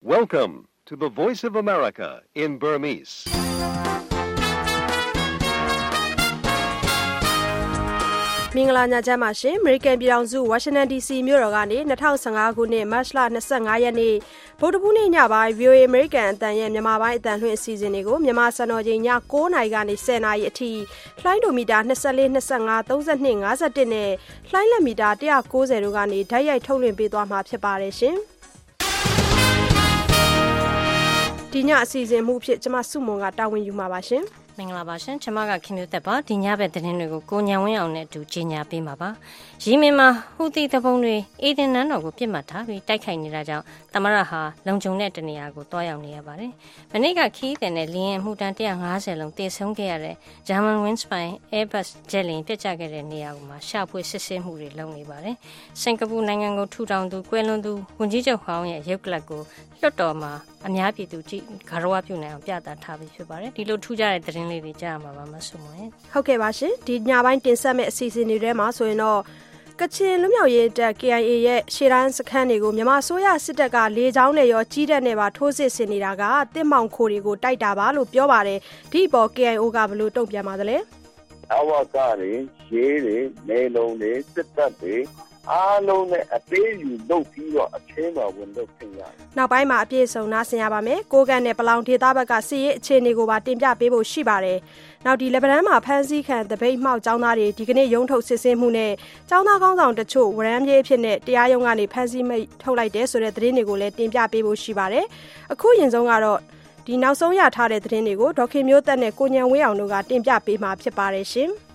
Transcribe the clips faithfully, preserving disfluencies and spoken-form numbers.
Welcome to the Voice of America in Burmese. ။မင်္ဂလာညချမ်းပါရှင်။ American ပြည်ထောင်စု Washington ဒီ စီ မြို့တော်ကနေ၂၀၁၅ခုနှစ်မတ်လ၂၅ရက်နေ့ဗုဒ္ဓဟူးနေ့ညပိုင်း ဗွီအိုအေ American အသံရဲ့မြန်မာပိုင်းအသံလွှင့်အစီအစဉ်တွေကိုမြန်မာစံတော်ချိန်ည၉နာရီကနေ၁၀နာရီအထိလှိုင်းဒိုမီတာ၂၄ ၂၅ ၃၂ ၅၁နဲ့လှိုင်းလက်မီတာ၁၉၀တို့ကနေဓာတ်ရိုက်ထုတ်လွှင့်ပေးသွားမှာဖြစ်ပါတယ်ရှင်။ဒီညအစီအစဉ်မှုဖြစ်ကျမစုမုံကတာဝန်ယူမှာပါရှင်။မင်္ဂလာပါရှင်ကျွန်မကခင်မျိုးသက်ပါဒီညဘက်သတင်းတွေကိုကိုညံဝင်းအောင်နဲ့အတူကြီးညာပေးမှာပါယီမင်မှာဟူသီတပုံတွေအေဒင်နန်းတော်ကိုပြစ်မှတ်ထားပြီးတိုက်ခိုက်နေတာကြောင့်သမရဟာလုံခြုံတဲ့တနေရာကိုတွားရောက်နေရပါတယ်မနေ့ကခီးတဲ့နဲ့လင်းရင်မှုတန်း၁၅၀လုံးတည်ဆုံးခဲ့ရတဲ့ German Wingspine Airbus ဂျက်လင်ပြစ်ကျခဲ့တဲ့နေရာမှာရှာဖွေစစ်ဆေးမှုတွေလုပ်နေပါတယ်စင်ကာပူနိုင်ငံကိုထူထောင်သူကွယ်လွန်သူဝန်ကြီးချုပ်ဟောင်းရဲ့ရုပ်ကလပ်ကိုလွှတ်တော်မှာအများပြည်သူကြည့်ဂါရဝပြုနိုင်အောင်ပြသထားပြီးဖြစ်ပါတယ်ဒီလိုထူးခြားတဲ့သတင်းလေးတွေကြားမှာပါမဆုမွန်ဟုတ်ကဲ့ပါရှင်ဒီညပိုင်းတင်ဆက်မဲ့အစီအစဉ်တွေထဲမှာဆိုရင်တော့ကချင်လူမျိုးရေးတပ် K I A ရဲ့ရှေ့တန်းစခန်းတွေကိုမြန်မာအစိုးရစစ်တပ်ကလေကြောင်းနဲ့ရောကြီးတပ်နဲ့ပါထိုးစစ်ဆင်နေတာကတစ်မောင်ခိုတွေကိုတိုက်တာပါလို့ပြောပါတယ်ဒီအပေါ် K I O ကဘယ်လိုတုံ့ပြန်ပါသလဲအဝကတွေရေးတွေနေလုံးတွေစစ်တပ်တွေအားလုံးနဲ့အသေးယူလုပ်ပြီးတော့အချင်းတော်ဝင်လုပ်ခင်ရတယ်။နောက်ပိုင်းမှာအပြည့်စုံနားဆင်ရပါမယ်။ကိုကန်နဲ့ပလောင်ဒေသဘက်ကစစ်ရေးအခြေအနေကိုပါတင်ပြပေးဖို့ရှိပါတယ်။နောက်ဒီလက်ဗရန်မှာဖမ်းဆီးခံတပိတ်မှောက်ចောင်းသားတွေဒီကနေ့ရုံးထုတ်စစ်ဆေးမှုနဲ့ចောင်းသားကောင်းဆောင်တချို့ဝရမ်းပြေးဖြစ်နေတရားရုံးကနေဖမ်းဆီးမိတ်ထုတ်လိုက်တဲ့ဆိုတဲ့သတင်းတွေကိုလည်းတင်ပြပေးဖို့ရှိပါတယ်။အခုရင်ဆုံးကတော့ဒီနောက်ဆုံးရထားတဲ့သတင်းတွေကိုဒေါခင်မျိုးသက်နဲ့ကိုညံဝင်းအောင်တို့ကတင်ပြပေးမှာဖြစ်ပါတယ်ရှင်။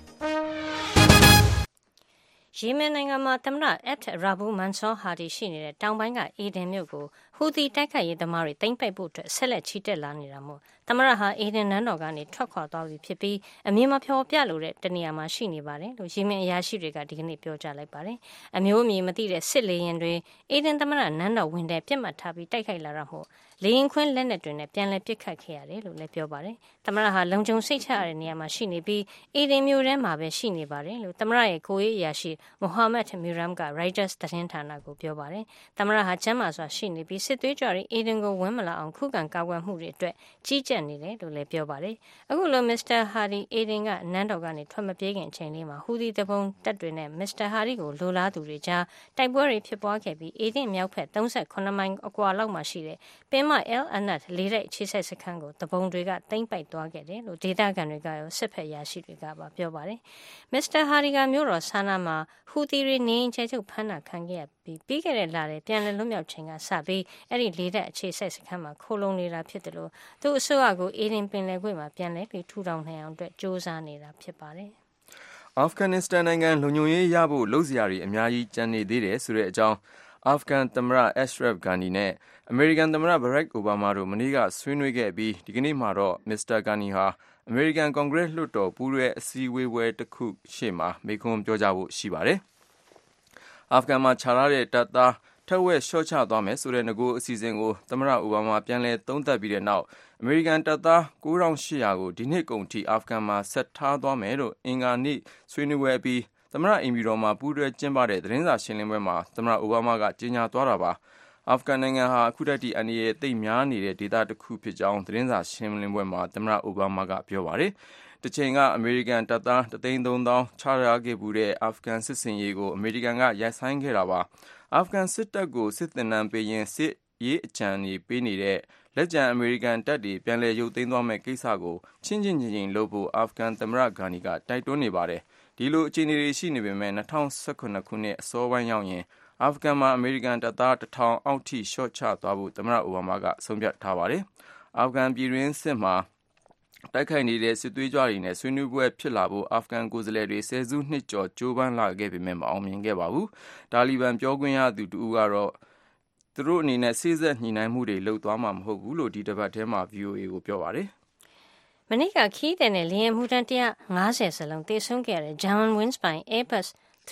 ယီမင်နိုင်ငံမှာသမ္မတအက်တ်ရာဘူမန်ဆောဟာဒီရှိနေတဲ့တောင်ပိုင်းကအေဒင်မြို့ကိုဟူသီတိုက်ခိုက်ရေးသမားတွေသိမ်းပိုက်ဖို့အတွက်ဆက်လက်ချီတက်လာနေတာမို့သမ္မတဟာအေဒင်နန်းတော်ကနေထွက်ခွာသွားပြီဖြစ်ပြီးအမြင်မဖော်ပြလိုတဲ့တနေရာမှာရှိနေပါတယ်လို့ယီမင်အရာရှိတွေကဒီကနေ့ပြောကြားလိုက်ပါတယ်အမျိုးအမည်မသိတဲ့စစ်လေယာဉ်တွေအေဒင်သမ္မတနန်းတော်ဝင်တဲ့ပြစ်မှတ်ထားပြီးတိုက်ခိုက်လာတာမို့လေရင်ခွင်းလက်နက်တွေနဲ့ပြန်လည်ပစ်ခတ်ခဲ့ရတယ်လို့လည်းပြောပါတယ်သမ္မတဟာလုံခြုံစိတ်ချရတဲ့နေရာမှာရှိနေပြီးအေဒင်မြို့ထဲမှာပဲရှိနေပါတယ်လို့သမ္မတရဲ့ကိုယ်ရေးအရာရှိမိုဟာမက်မီရမ်က Reuters သတင်းဌာနကိုပြောပါတယ်သမ္မတဟာကျမ်းမာစွာရှိနေပြီးစစ်သွေးကြွတွေအေဒင်ကိုဝင်မလာအောင်ခုခံကာကွယ်မှုတွေအတွက်ကြီးကြပ်နေတယ်လို့လည်းပြောပါတယ်အခုလိုမစ္စတာဟာဒီအေဒင်ကနန်းတော်ကနေထွက်မပြေးခင်အချိန်လေးမှာဟူသီတပုံတပ်တွေနဲ့မစ္စတာဟာဒီကိုလိုလားသူတွေကြားတိုက်ပွဲတွေဖြစ်ပွားခဲ့ပြီးအေဒင်မြောက်ဖက်၃၇မိုင်အကွာလောက်မှာရှိတဲ့ပင်မ El Anat လေးတိုက်ခြေဆက်စခန်းကိုတပုံတွေကသိမ်းပိုက်သွားခဲ့တယ်လို့ဒေသခံတွေကရောစစ်ဖက်ရရှိတွေကပါပြောပါတယ်မစ္စတာဟာဒီကမြို့တော်ဆာနာမှာဟူသီတွေနေချဲချုပ်ဖမ်းတာခံခဲ့ရပြီးပြီးခဲ့တဲ့လထဲပြန်လည်လွတ်မြောက်ချိန်ကစပြီးအဲ့ဒီလေးတိုက်အခြေဆက်စခန်းမှာခိုးလုံနေတာဖြစ်တယ်လို့သူအစိုးရကိုအေဒင်ပင်လယ်ကွေ့မှာပြန်လည်ပြီးထူထောင်နိုင်အောင်အတွက်စ조사နေတာဖြစ်ပါတယ်အာဖဂန်နစ္စတန်နိုင်ငံလုံခြုံရေးရဖို့လှုပ်ရှားရည်အများကြီးကြံနေသေးတယ်ဆိုတဲ့အကြောင်းအာဖဂန်သမ္မတအက်ရှရဖ်ဂန်နီနဲ့အမေရိကန်သမ္မတဘရက်အိုဘားမားတို့မနေ့ကဆွေးနွေးခဲ့ပြီးဒီကနေ့မှာတော့မစ္စတာဂန်နီဟာအမေရိကန်ကွန်ဂရက်လွှတ်တော်ပူးတွဲအစည်းအဝေးပွဲတစ်ခုရှေ့မှာမိန့်ခွန်းပြောကြားဖို့ရှိပါတယ်အာဖဂန်မှာခြားထားတဲ့တပ်သားထက်ဝက်လျှော့ချသွားမယ်ဆိုတဲ့ငကိုအစီအစဉ်ကိုသမ္မတအိုဘားမားပြန်လည်သုံးသပ်ပြီးတဲ့နောက်အမေရိကန်တပ်သား၉၈၀၀ကိုဒီနှစ်ကုန်ထိအာဖဂန်မှာဆက်ထားသွားမယ်လို့အင်္ဂါနေ့ဆွေးနွေးပွဲပြီးသမ္မတအင်မီတော်မှာပူးတွဲကျင်းပတဲ့သတင်းစာရှင်းလင်းပွဲမှာသမ္မတအိုဘားမားကကြေညာသွားတာပါအာဖဂန်နိုင်ငံဟာအခုတည်းကအန်ဒီရဲ့တိတ်များနေတဲ့ဒေသတစ်ခုဖြစ်ကြောင်းသတင်းစာရှင်းလင်းပွဲမှာသမ္မတအိုဘားမားကပြောပါတယ်တချိန်ကအမေရိကန်တပ်သားတသိန်းသုံးသောင်းချထားခဲ့မှုတဲ့အာဖဂန်စစ်စင်ရေးကိုအမေရိကန်ကရိုက်ဆိုင်ခဲ့တာပါအာဖဂန်စစ်တပ်ကိုစစ်သင်တန်းပေးရင်စစ်ရေးအကြံတွေပေးနေတဲ့လက်ကျန်အမေရိကန်တပ်တွေပြန်လည်ရုပ်သိမ်းသွားမဲ့ကိစ္စကိုချင်းချင်းချင်းချင်းလုပ်ဖို့အာဖဂန်သမ္မတဂါနီကတိုက်တွန်းနေပါတယ်ဒီလိုအခြေအနေတွေရှိနေပေမဲ့၂၀၁၇ခုနှစ်အစောပိုင်းရောက်ရင်အာဖဂန်မှာအမေရိကန်တပ်သားတစ်ထောင်အောက်ထိရှော့ချသွားဖို့သမ္မတအိုဘားမားကဆုံးဖြတ်ထားပါတယ်အာဖဂန်ပြည်တွင်းစစ်မှာတိုက်ခိုက်နေတဲ့စစ်သွေးကြွတွေနဲ့ဆွေးနွေးပွဲဖြစ်လာဖို့အာဖဂန်ကိုယ်စားလှယ်တွေဆယ်စုနှစ်ကျော်ကြိုးပမ်းလာခဲ့ပေမဲ့မအောင်မြင်ခဲ့ပါဘူးတာလီဘန်ပြောခွင့်ရသူတူကတော့သူတို့အနေနဲ့စိစက်ညှိနှိုင်းမှုတွေလုပ်သွားမှာမဟုတ်ဘူးလို့ဒီတစ်ပတ်ထဲမှာ ဗွီအိုအေ ကိုပြောပါတယ်မနေ့ကခီးတဲ့နဲ့လျင်မှုတန်း၁၅၀စလုံးတေဆုံးခဲ့တဲ့ German Wingspine Airbus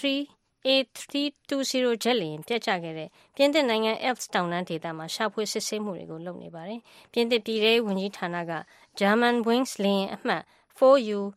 3 A three twenty ဂျက်လေယာဉ်ပြတ်ကျခဲ့တဲ့ပြင်သစ်နိုင်ငံ Alps တောင်တန်းဒေသမှာရှာဖွေစစ်ဆေးမှုတွေကိုလုပ်နေပါတယ်ပြင်သစ်ပြည်ထောင်စုဝန်ကြီးဌာနက German Wings လေယာဉ်အမှတ် four U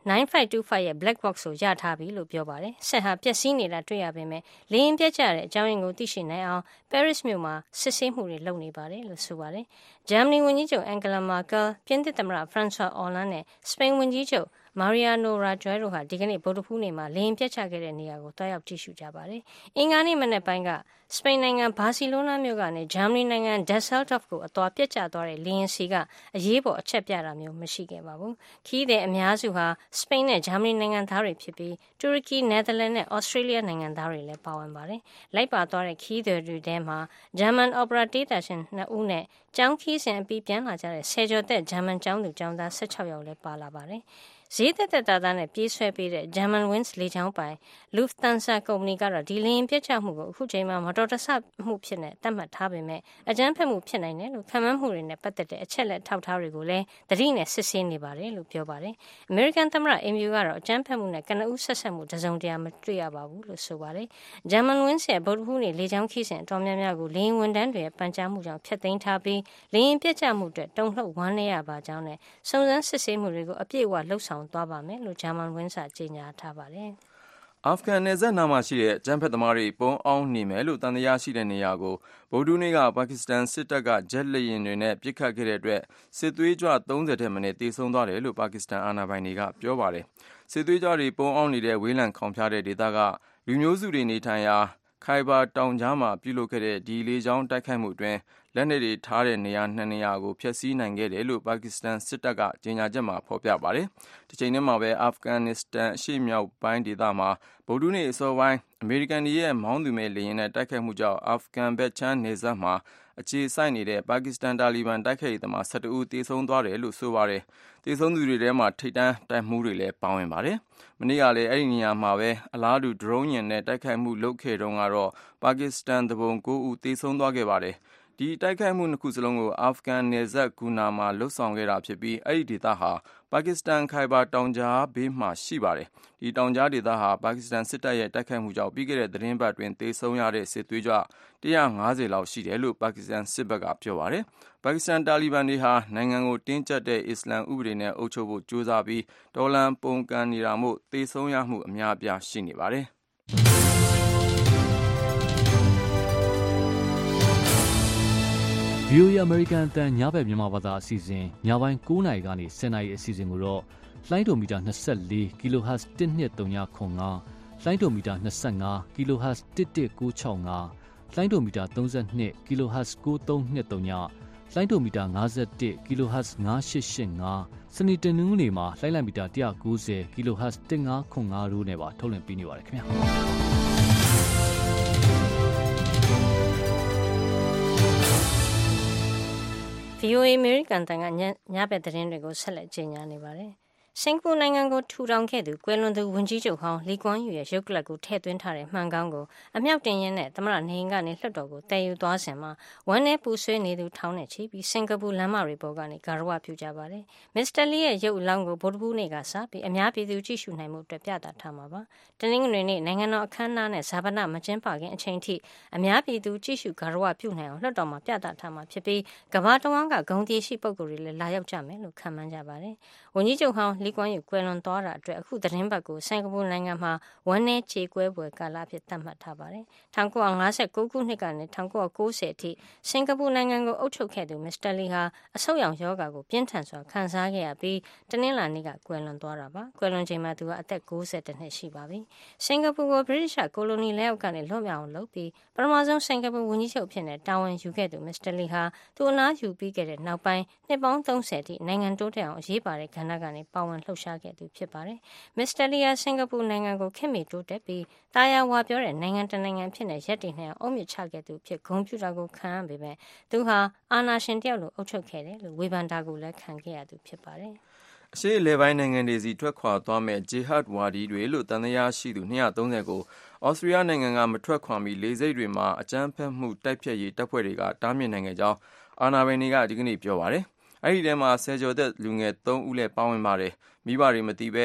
nine five two five ရဲ့ black box ကိုရထားပြီလို့ပြောပါတယ်။ဆက်ဟာပျက်စီးနေတာတွေ့ရပေမဲ့လေယာဉ်ပျက်ကျတဲ့အကြောင်းရင်းကိုသိရှိနိုင်အောင် Paris မြို့မှာစစ်ဆေးမှုတွေလုပ်နေပါတယ်လို့ဆိုပါတယ်။ ဂျာမနီဝန်ကြီးချုပ် Angela Merkel ပြင်သစ်သမ္မတ Francois Hollande နဲ့စပိန်ဝန်ကြီးချုပ်Mariano Rajoy တို့ဟာဒီကနေ့ဗုဒ္ဓဟူးနေ့မှာလေယာဉ်ပျက်ချခဲ့တဲ့နေရာကိုတွားရောက်ကြည့်ရှုကြပါတယ်။အင်္ဂါနေ့မနက်ပိုင်းကစပိန်နိုင်ငံဘာစီလိုနာမြို့ကနေဂျာမနီနိုင်ငံ Düsseldorf ကိုအသွားပျက်ကျသွားတဲ့လေယာဉ်စီကအရေးပေါ်အချက်ပြတာမျိုးမရှိခဲ့ပါဘူး။ခီးတဲ့အများစုဟာစပိန်နဲ့ဂျာမနီနိုင်ငံသားတွေဖြစ်ပြီးတူရကီ၊နယ်သာလန်နဲ့ဩစတြေးလျနိုင်ငံသားတွေလည်းပါဝင်ပါတယ်။လိုက်ပါသွားတဲ့ခီးသည်တွေထဲမှာဂျာမန်အော်ပရာတေးသရှင်နှစ်ဦးနဲ့ကျောင်းခီးစဉ်အပြီးပြန်လာကြတဲ့ဆယ်ကျော်သက်ဂျာမန်ကျောင်းသူကျောင်းသား၁၆ယောက်လည်းပါလာပါတယ်။ဈေးသက်သက်သာသာနဲ့ပြေးဆွဲပေးတဲ့ Germanwings လေကြောင်းပိုင် Lufthansa ကုမ္ပဏီကတော့ဒီလေယာဉ်ပျက်ကျမှုကိုအခုချိန်မှာမတော်တဆမှုဖြစ်နေသတ်မှတ်ထားပေမဲ့အကြမ်းဖက်မှုဖြစ်နိုင်တယ်လို့ခံမှန်းမှုတွေနဲ့ပတ်သက်တဲ့အချက်လက်ထောက်ထားတွေကိုလည်းသတိနဲ့စစ်ဆေးနေပါတယ်လို့ပြောပါတယ်။ American သမ္မတအိမ်ဖြူကတော့အကြမ်းဖက်မှုနဲ့ကနဦးဆက်ဆက်မှုတစုံတရာမတွေ့ရပါဘူးလို့ဆိုပါတယ်။ Germanwings ရဲ့ဗုဒ္ဓဟူးနေ့လေကြောင်းခီးစဉ်အတော်များများကိုလေယာဉ်ဝန်ထမ်းတွေရဲ့ပန်ကြားမှုကြောင့်ဖျက်သိမ်းထားပြီးလေယာဉ်ပျက်ကျမှုအတွက်တုန်လှုပ်ဝမ်းနည်းရပါကြောင်းနဲ့စုံစမ်းစစ်ဆေးမှုတွေကိုအပြည့်အဝလှုပ်ဆောင်သွားပါမယ်လို့ဂျာမန်ဝန်စာကြေညာထားပါတယ်။အာဖဂန်နယ်စပ်နားမှာရှိတဲ့အကြမ်းဖက်သမားတွေပုံအောင်နေမယ်လို့တန်တရားရှိတဲ့နေရာကိုဗုဒ္ဓနေ့ကပါကစ္စတန်စစ်တပ်ကဂျက်လေယာဉ်တွေနဲ့ပစ်ခတ်ခဲ့တဲ့အတွက်စစ်သွေးကြွသုံးဆယ်ထက်မနည်းတေဆုံးသွားတယ်လို့ပါကစ္စတန်အာဏာပိုင်တွေကပြောပါတယ်။စစ်သွေးကြွတွေပုံအောင်နေတဲ့ဝေးလံခေါင်ဖျားတဲ့ဒေသကလူမျိုးစုတွေနေထိုင်ရာခိုင်ဘာတောင်ကြားမှာပြုလုပ်ခဲ့တဲ့ဒီလေကြောင်းတိုက်ခိုက်မှုအတွင်းလက်နက်တွေထားတဲ့နေရာနှစ်နေရာကိုဖျက်ဆီးနိုင်ခဲ့တယ်လို့ပါကစ္စတန်စစ်တပ်ကကြေညာချက်မှာဖော်ပြပါတယ်။ဒီချိန်ထဲမှာပဲအာဖဂန်နစ္စတန်အရှေ့မြောက်ပိုင်းဒေသမှာဗုဒ္ဓနေ့အစောပိုင်းအမေရိကန်ရဲ့မောင်းသူမဲ့လေယာဉ်နဲ့တိုက်ခိုက်မှုကြောင့်အာဖဂန်ဘက်ချမ်းနယ်စပ်မှာအခြေစိုက်နေတဲ့ပါကစ္စတန်တာလီဘန်တိုက်ခိုက်ရေးသမား၁၁ဦးသေဆုံးသွားတယ်လို့ဆိုပါတယ်။သေဆုံးသူတွေထဲမှာထိပ်တန်းတပ်မှူးတွေလည်းပါဝင်ပါတယ်။မနေ့ကလည်းအဲ့ဒီနေရာမှာပဲအလားတူဒရုန်းယာဉ်နဲ့တိုက်ခိုက်မှုလုပ်ခဲ့တုန်းကတော့ပါကစ္စတန်သူပုန်၉ဦးသေဆုံးသွားခဲ့ပါတယ်။ဒီတိုက်ခိုက်မှုနှစ်ခုစလုံးကိုအာဖဂန်နယ်စပ်ဂူနာမှာလှုပ်ဆောင်ခဲ့တာဖြစ်ပြီးအဲ့ဒီဒေသဟာပါကစ္စတန်ခိုင်ဘာတောင်ကြားဘေးမှာရှိပါတယ်။ဒီတောင်ကြားဒေသဟာပါကစ္စတန်စစ်တပ်ရဲ့တိုက်ခိုက်မှုကြောင့်ပြီးခဲ့တဲ့သတင်းပတ်တွင်သေဆုံးရတဲ့စစ်သွေးကြွ၁၅၀လောက်ရှိတယ်လို့ပါကစ္စတန်စစ်ဘက်ကပြောပါတယ်။ပါကစ္စတန်တာလီဘန်တွေဟာနိုင်ငံကိုတင်းကျပ်တဲ့အစ္စလမ်ဥပဒေနဲ့အုပ်ချုပ်ဖို့ကြိုးစားပြီးတော်လှန်ပုန်ကန်နေတာမို့သေဆုံးရမှုအများအပြားရှိနေပါတယ်။ဗွီအိုအေ American အသံညဘက်မြန်မာဘာသာအစီအစဉ်ညပိုင်း၉နာရီကနေ၁၀နာရီအစီအစဉ်ကိုတော့လှိုင်းဒိုမီတာ၂၄ kHz တစ်နှစ်၃၅ခွန်၅လှိုင်းဒိုမီတာ၂၅ kHz တစ်တစ်၉၆၅လှိုင်းဒိုမီတာ၃၂ kHz ၉၃၂၃လှိုင်းဒိုမီတာ၅၁ kHz ၅၈၈၅စနေတနင်္ဂနွေမှာလှိုင်းလံမီတာ၁၉၀ kHz တစ်၅ခွန်၅တို့နဲ့ပါထုတ်လွှင့်ပေးနေပါတယ်ခင်ဗျာဗွီအိုအေ American တန်ကညဘက်သတင်းတွေကိုဆက်လက်ကြေညာနေပါတယ်။စင်ကာပူနိုင်ငံကိုထူထောင်ခဲ့သူကွယ်လွန်သူဝန်ကြီးချုပ်ဟောင်းလီကွမ်းယူရဲ့ရုပ်ကလပ်ကိုထည့်သွင်းထားတဲ့မှန်ကောင်းကိုအမြောက်တင်ရင်းနဲ့သမ္မတနေအိမ်ကနေလွှတ်တော်ကိုတည်ယူသွားစဉ်မှာဝမ်းနဲ့ပူဆွေးနေသူထောင်းနဲ့ချီပြီးစင်ကာပူလမ်းမတွေပေါ်ကနေဂါရဝပြုကြပါတယ်။မစ္စတာလီရဲ့ရုပ်အလောင်းကိုဗုဒ္ဓဟူးနေ့ကစပြီးအများပြည်သူကြည့်ရှုနိုင်မှုအတွက်ပြသထားမှာပါ။တနင်္ဂနွေနေ့နိုင်ငံတော်အခမ်းအနားနဲ့ဇာပနမကျင်းပခင်အချိန်ထိအများပြည်သူကြည့်ရှုဂါရဝပြုနိုင်အောင်လွှတ်တော်မှာပြသထားမှာဖြစ်ပြီးကမ္ဘာတဝန်းကဂုဏ်သီရှိပုဂ္ဂိုလ်တွေလည်းလာရောက်ကြမယ်လို့ခန့်မှန်းကြပါတယ်။ဝန်ကြီးချုပ်ဟောင်းလီကွမ်းယူကွယ်လွန်သွားတာအတွက်အခုသတင်းပတ်ကိုစင်ကာပူနိုင်ငံမှာဝမ်းနည်းကြေကွဲပွဲကာလအဖြစ်သတ်မှတ်ထားပါတယ်။၁၉၅၉ခုနှစ်ကနေ၁၉၉၀အထိစင်ကာပူနိုင်ငံကိုအုပ်ချုပ်ခဲ့သူမစ္စတာလီဟာအဆုတ်ရောင်ရောဂါကိုပြင်းထန်စွာခံစားခဲ့ရပြီးတနင်္လာနေ့ကကွယ်လွန်သွားတာပါ။ကွယ်လွန်ချိန်မှာသူကအသက်၉၁နှစ်ရှိပါပြီ။စင်ကာပူကိုဗြိတိရှ်ကိုလိုနီလက်အောက်ကနေလွတ်မြောက်အောင်လုပ်ပြီးပထမဆုံးစင်ကာပူဝန်ကြီးချုပ်ဖြစ်တဲ့တာဝန်ယူခဲ့သူမစ္စတာလီဟာသူအနားယူပြီးခဲ့တဲ့နောက်ပိုင်းနှစ်ပေါင်း၃၀အထိနိုင်ငံတိုးတက်အောင်အရေးပါတဲ့ကဏ္ဍကနေပါဝင်လှုပ်ရှားခဲ့သူဖြစ်ပါတယ်။မစ္စတာလီယာစင်ကာပူနိုင်ငံကိုခေတ်မီတိုးတက်ပြီးတာယာဝါပြောတဲ့နိုင်ငံတနိုင်ငံဖြစ်နေရက်တည်နေအောင်အုံမြင့်ချခဲ့သူဖြစ်ဂုဏ်ပြုတာကိုခံရပေမဲ့သူဟာအာဏာရှင်တယောက်လိုအုပ်ချုပ်ခဲ့တယ်လို့ဝေဖန်တာကိုလည်းခံခဲ့ရသူဖြစ်ပါတယ်။အရှေ့အလယ်ပိုင်းနိုင်ငံတွေစီထွက်ခွာသွားမဲ့ဂျီဟတ်ဝါဒီတွေလို့တန်တရားရှိသူ၂၃၀ကိုဩစတြေးလျနိုင်ငံကမထွက်ခွာမီလေဆိပ်တွေမှာအကြမ်းဖက်မှုတိုက်ဖျက်ရေးတပ်ဖွဲ့တွေကတားမြစ်နိုင်ခဲ့ကြောင်းအာဏာပိုင်တွေကဒီကနေ့ပြောပါတယ်။အဲဒီထဲမှာဆယ်ကျော်သက်လူငယ်၃ဦးလည်းပါဝင်ပါတယ်။မိဘတွေမသိဘဲ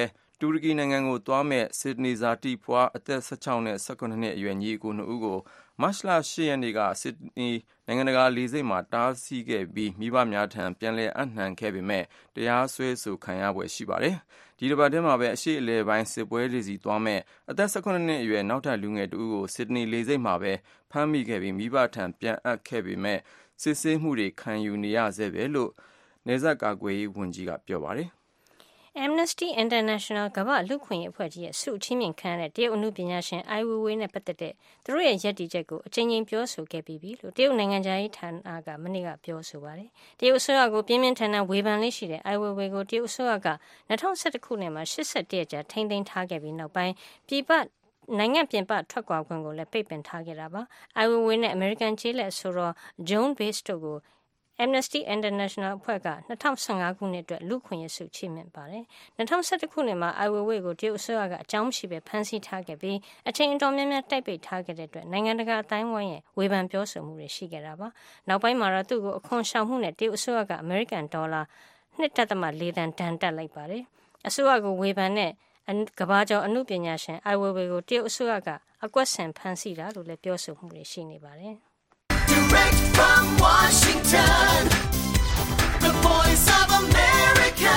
တူရကီနိုင်ငံကိုသွားမဲ့ဆစ်ဒနီဇာတိဖွားအသက်၁၆နဲ့၁၇နှစ်အရွယ်ညီအကိုနှစ်ဦးကိုမတ်လ၈ရက်နေ့ကဆစ်ဒနီနိုင်ငံတကာလေဆိပ်မှာတားဆီးခဲ့ပြီးမိဘများထံပြန်လည်အပ်နှံခဲ့ပေမဲ့တရားစွဲဆိုခံရဖွယ်ရှိပါတယ်။ဒီတစ်ပတ်ထဲမှာပဲအရှေ့အလယ်ပိုင်းစစ်ပွဲတွေစီသွားမဲ့အသက်၁၇နှစ်အရွယ်နောက်ထပ်လူငယ်တဦးကိုဆစ်ဒနီလေဆိပ်မှာပဲဖမ်းမိခဲ့ပြီးမိဘထံပြန်အပ်ခဲ့ပေမဲ့စစ်ဆေးမှုတွေခံယူနေရဆဲပဲလို့နယ်စပ်ကာကွယ်ရေးဝန်ကြီးကပြောပါတယ်။ Amnesty International ကမ္ဘာ့လူ့အခွင့်အရေးအဖွဲ့ကြီးရဲ့ဆုချီးမြှင့်ခံရတဲ့တရုတ်အနုပညာရှင်အိုင်ဝေဝေနဲ့ပတ်သက်တဲ့သူတို့ရဲ့ရည်တည်ချက်ကိုအကြိမ်ကြိမ်ပြောဆိုခဲ့ပြီးပြီလို့တရုတ်နိုင်ငံခြားရေးဌာနကမနေ့ကပြောဆိုပါတယ်။တရုတ်အစိုးရကိုပြင်းပြင်းထန်ထန်ဝေဖန်လေးရှိတဲ့အိုင်ဝေဝေကိုတရုတ်အစိုးရက၂၀၁၁ခုနှစ်မှာ၈၁ရက်ကြာထိန်းသိမ်းထားခဲ့ပြီးနောက်ပိုင်းပြည်ပနိုင်ငံပြင်ပထွက်ခွာခွင့်ကိုလည်းပိတ်ပင်ထားခဲ့တာပါ။အိုင်ဝေဝေနဲ့အမေရိကန်ကျေးလက်ဆိုတော့ Joan Baez တို့ကိုAmnesty International အဖွဲ့က၂၀၁၅ခုနှစ်အတွက်လူ့အခွင့်အရေးဆုချီးမြှင့်ပါတယ်။၂၀၁၁ခုနှစ်မှာအိုင်ဝေဝေကိုတရုတ်အစိုးရကအကြောင်းမရှိပဲဖမ်းဆီးထားခဲ့ပြီးအချိန်အတော်များများတိုက်ပိတ်ထားခဲ့တဲ့အတွက်နိုင်ငံတကာအတိုင်းအဝိုင်းရဲ့ဝေဖန်ပြောဆိုမှုတွေရှိခဲ့တာပါ။နောက်ပိုင်းမှာတော့သူ့ကိုအခွန်ရှောင်မှုနဲ့တရုတ်အစိုးရကအမေရိကန်ဒေါ်လာ၂.၄သန်းတန်တက်လိုက်ပါတယ်။အစိုးရကိုဝေဖန်တဲ့ကမ္ဘာကျော်အနုပညာရှင်အိုင်ဝေဝေကိုတရုတ်အစိုးရကအကွက်ဆင်ဖမ်းဆီးတာလို့လည်းပြောဆိုမှုတွေရှိနေပါတယ်။ Direct from Washington, the voice of America,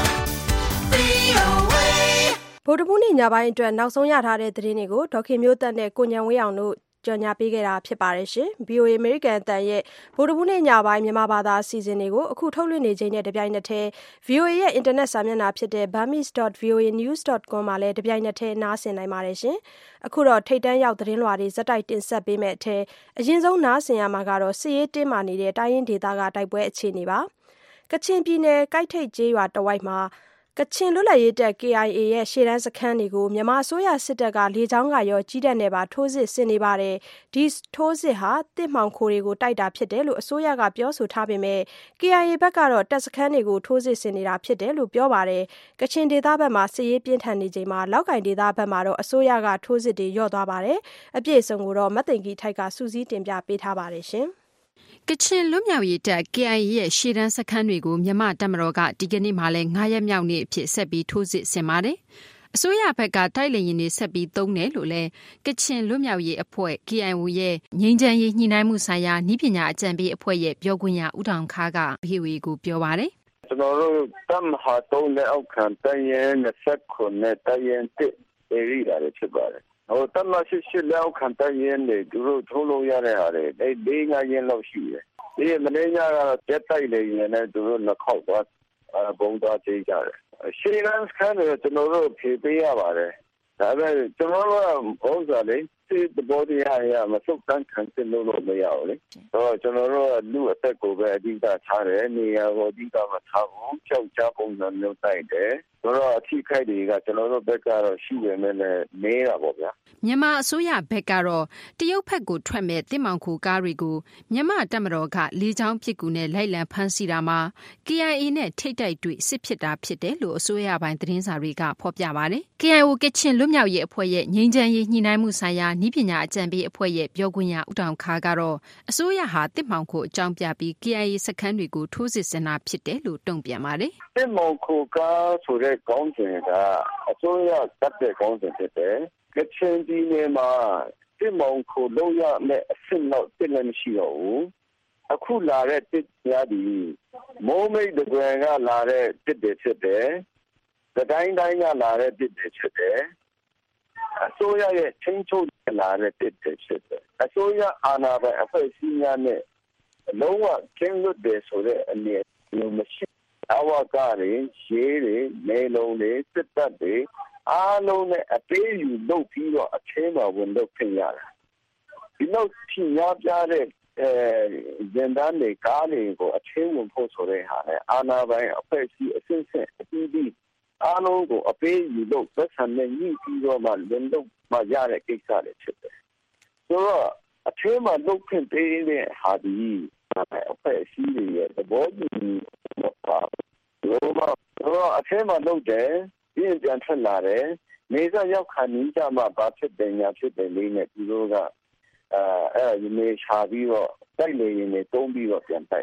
V O A ဗုဒ္ဓဘူးနေ့ညပိုင်းအတွက်နောက်ဆုံးရထားတဲ့သတင်းတွေကိုဒေါခင်မျိုးသက်နဲ့ကိုညံဝင်းအောင်တို့ကြော်ညာပေးခဲ့တာဖြစ်ပါတယ်ရှင်။ ဗွီအိုအေ အမေရိကန်အသံရဲ့ဗုဒ္ဓဘူးနေ့ညပိုင်းမြန်မာဘာသာအစီအစဉ်တွေကိုအခုထုတ်လွှင့်နေချိန်နဲ့တပြိုင်နက်တည်း ဗွီအိုအေ ရဲ့အင်တာနက်စာမျက်နှာဖြစ်တဲ့ burmese dot v o a news dot com မှာလည်းတပြိုင်နက်တည်းနားဆင်နိုင်ပါတယ်ရှင်။အခုတော့ထိတ်တန်းရောက်သတင်းလွှာတွေဇက်တိုက်တင်ဆက်ပေးမယ့်အထက်အရင်ဆုံးနားဆင်ရမှာကတော့စစ်ရေးတင်းမာနေတဲ့တိုင်းရင်းဒေသကတိုက်ပွဲအခြေအနေပါ။ကချင်ပြည်နယ်ကိုက်ထိတ်ကျေးရွာတဝိုက်မှာကချင်လွတ်လပ်ရေးတပ် K I A ရဲ့ရှေ့တန်းစခန်းတွေကိုမြန်မာအစိုးရစစ်တပ်ကလေကြောင်းကရောကြီးတပ်နဲ့ပါထိုးစစ်ဆင်နေပါတယ်။ဒီထိုးစစ်ဟာတစ်မှောင်ခိုတွေကိုတိုက်တာဖြစ်တယ်လို့အစိုးရကပြောဆိုထားပေမဲ့ K I A ဘက်ကတော့တပ်စခန်းတွေကိုထိုးစစ်ဆင်နေတာဖြစ်တယ်လို့ပြောပါတယ်။ကချင်ဒေသဘက်မှာစစ်ရေးပြင်းထန်နေချိန်မှာလောက်ကိုင်ဒေသဘက်မှာတော့အစိုးရကထိုးစစ်တွေလျော့သွားပါတယ်။အပြည့်အစုံကိုတော့မသိင်္ဂီထိုက်ကစူးစီးတင်ပြပေးထားပါတယ်ရှင်။ကချင်လွတ်မြောက်ရေးတပ် K I A ရဲ့ရှေ့တန်းစခန်းတွေကိုမြန်မာတပ်မတော်ကဒီကနေ့မှလည်း၅ရက်မြောက်နေ့အဖြစ်ဆက်ပြီးထိုးစစ်ဆင်ပါတယ်။အစိုးရဘက်ကတိုက်လေရင်တွေဆက်ပြီးသုံးတယ်လို့လည်းကချင်လွတ်မြောက်ရေးအဖွဲ့ K I O ရဲ့ငြိမ်းချမ်းရေးညှိနှိုင်းမှုဆိုင်ရာနည်းပညာအကြံပေးအဖွဲ့ရဲ့ပြောခွင့်ရဦးတောင်ခါက V O A ကိုပြောပါတယ်။ကျွန်တော်တို့တပ်မဟာသုံးလက်အောက်ခံတပ်ရင်း၂၇နဲ့တပ်ရင်း၁ဧရိယာတွေဖြစ်ပါတယ်။ဟိုတပ်မရှိရှိလက်အောက်ခံတပ်ရင်းတွေသူတို့ထိုးလို့ရတဲ့ဟာတွေအဲ၄-၅ရင်းလောက်ရှိတယ်။ဒီမနေ့ညကတော့တက်တိုက်လေရင်လည်းသူတို့နှစ်ခေါက်သွားဘုံသွားကြိကြတယ်။ရှေ့လန်းစခန်းတွေကျွန်တော်တို့ဖြေပေးရပါတယ်။ဒါပေမဲ့ကျွန်တော်တို့ဘုံစားလေစစ်ဘောတရားရမစုတ်တန်းခံစစ်လို့လို့မရဘူးလေ။တော့ကျွန်တော်တို့လူအသက်ကိုပဲအဓိကထားတယ်နေရာကိုအဓိကမထားဘူး။ကြောက်ကြပုံစံမျိုးတိုက်တယ်။တော့အထိခိုက်တွေကကျွန်တော်တို့ဘက်ကတော့ရှိရမယ်နဲ့နေတာပေါ့ဗျာ။မြန်မာအစိုးရဘက်ကတော့တရုတ်ဘက်ကိုထွက်မဲ့တစ်မောင်ခိုကားတွေကိုမြန်မာတပ်မတော်ကလေကြောင်းပစ်ကူနဲ့လိုက်လံဖမ်းဆီးတာမှာ K I A နဲ့ထိတ်တိုက်တွေ့စစ်ဖြစ်တာဖြစ်တယ်လို့အစိုးရပိုင်းသတင်းစာတွေကဖော်ပြပါတယ်။ K I O ကချင်လွတ်မြောက်ရေးအဖွဲ့ရဲ့ငြိမ်းချမ်းရေးညှိနှိုင်းမှုဆိုင်ရာနည်းပညာအကြံပေးအဖွဲ့ရဲ့ပြောခွင့်ရဦးတောင်ခါကတော့အစိုးရဟာတစ်မောင်ခိုအကြောင်းပြပြီး K I A စခန်းတွေကိုထိုးစစ်ဆင်တာဖြစ်တယ်လို့တုံ့ပြန်ပါတယ်။တစ်မောင်ခိုကားဆိုတဲ့ကောင်းစဉ်ကအစိုးရတပ်တဲ့ကောင်းစဉ်ဖြစ်တယ်။ကချင်ပြည်နယ်မှာတစ်မောင်ခိုလုံးရမယ့်အဆင့်တော့တစ်လည်းမရှိတော့ဘူး။အခုလာတဲ့တစ်များဒီမိုးမိတ်တကွယ်ကလာတဲ့တစ်တွေဖြစ်တယ်။တိုင်းတိုင်းကလာတဲ့တစ်တွေဖြစ်တယ်။အစိုးရရဲ့ချင်းချုပ်လာတဲ့တစ်တွေဖြစ်တယ်။အစိုးရအာဏာပိုင်အဖွဲ့အစည်းများနဲ့လုံးဝကျင်းလွတ်တယ်ဆိုတဲ့အနေမျိုးမရှိအဝကတွေရေးတွေနေလုံးတွေစစ်တပ်တွေအားလုံးနဲ့အသေးယူလုပ်ပြီးတော့အချင်းတော်ဝင်လုပ်ခင်ရတယ်ဒီလောက်ဖြစ်ရပြတဲ့အဲဇန်ဒန်တွေကားတွေကိုအချင်းဝင်ဖို့ဆိုတဲ့ဟာနဲ့အာနာပိုင်အဖွဲ့အစည်းအစစ်စစ်အပြီးပြီးအားလုံးကိုအပေးယူလို့သက်ဆံနဲ့ညှိပြီးတော့မှဝင်လုပ်မှရတဲ့ကိစ္စတွေဖြစ်တယ်ဆိုတော့အချင်းမှလုပ်ခင်ပေးတဲ့ဟာဒီအဖွဲ့အစည်းတွေရဲ့သဘောတူညီပါလို့တော့အချင်းမှလုပ်တယ်ပြီးပြန်ထွက်လာတယ်နေစားရောက်ခါနီးကြမှာဘာဖြစ်တယ်ညာဖြစ်တယ်လေးနဲ့ဒီလိုကအဲအဲနေချာပြီးတော့တိုက်လေရင်နေတုံးပြီးတော့ပြန်တိုက်တယ်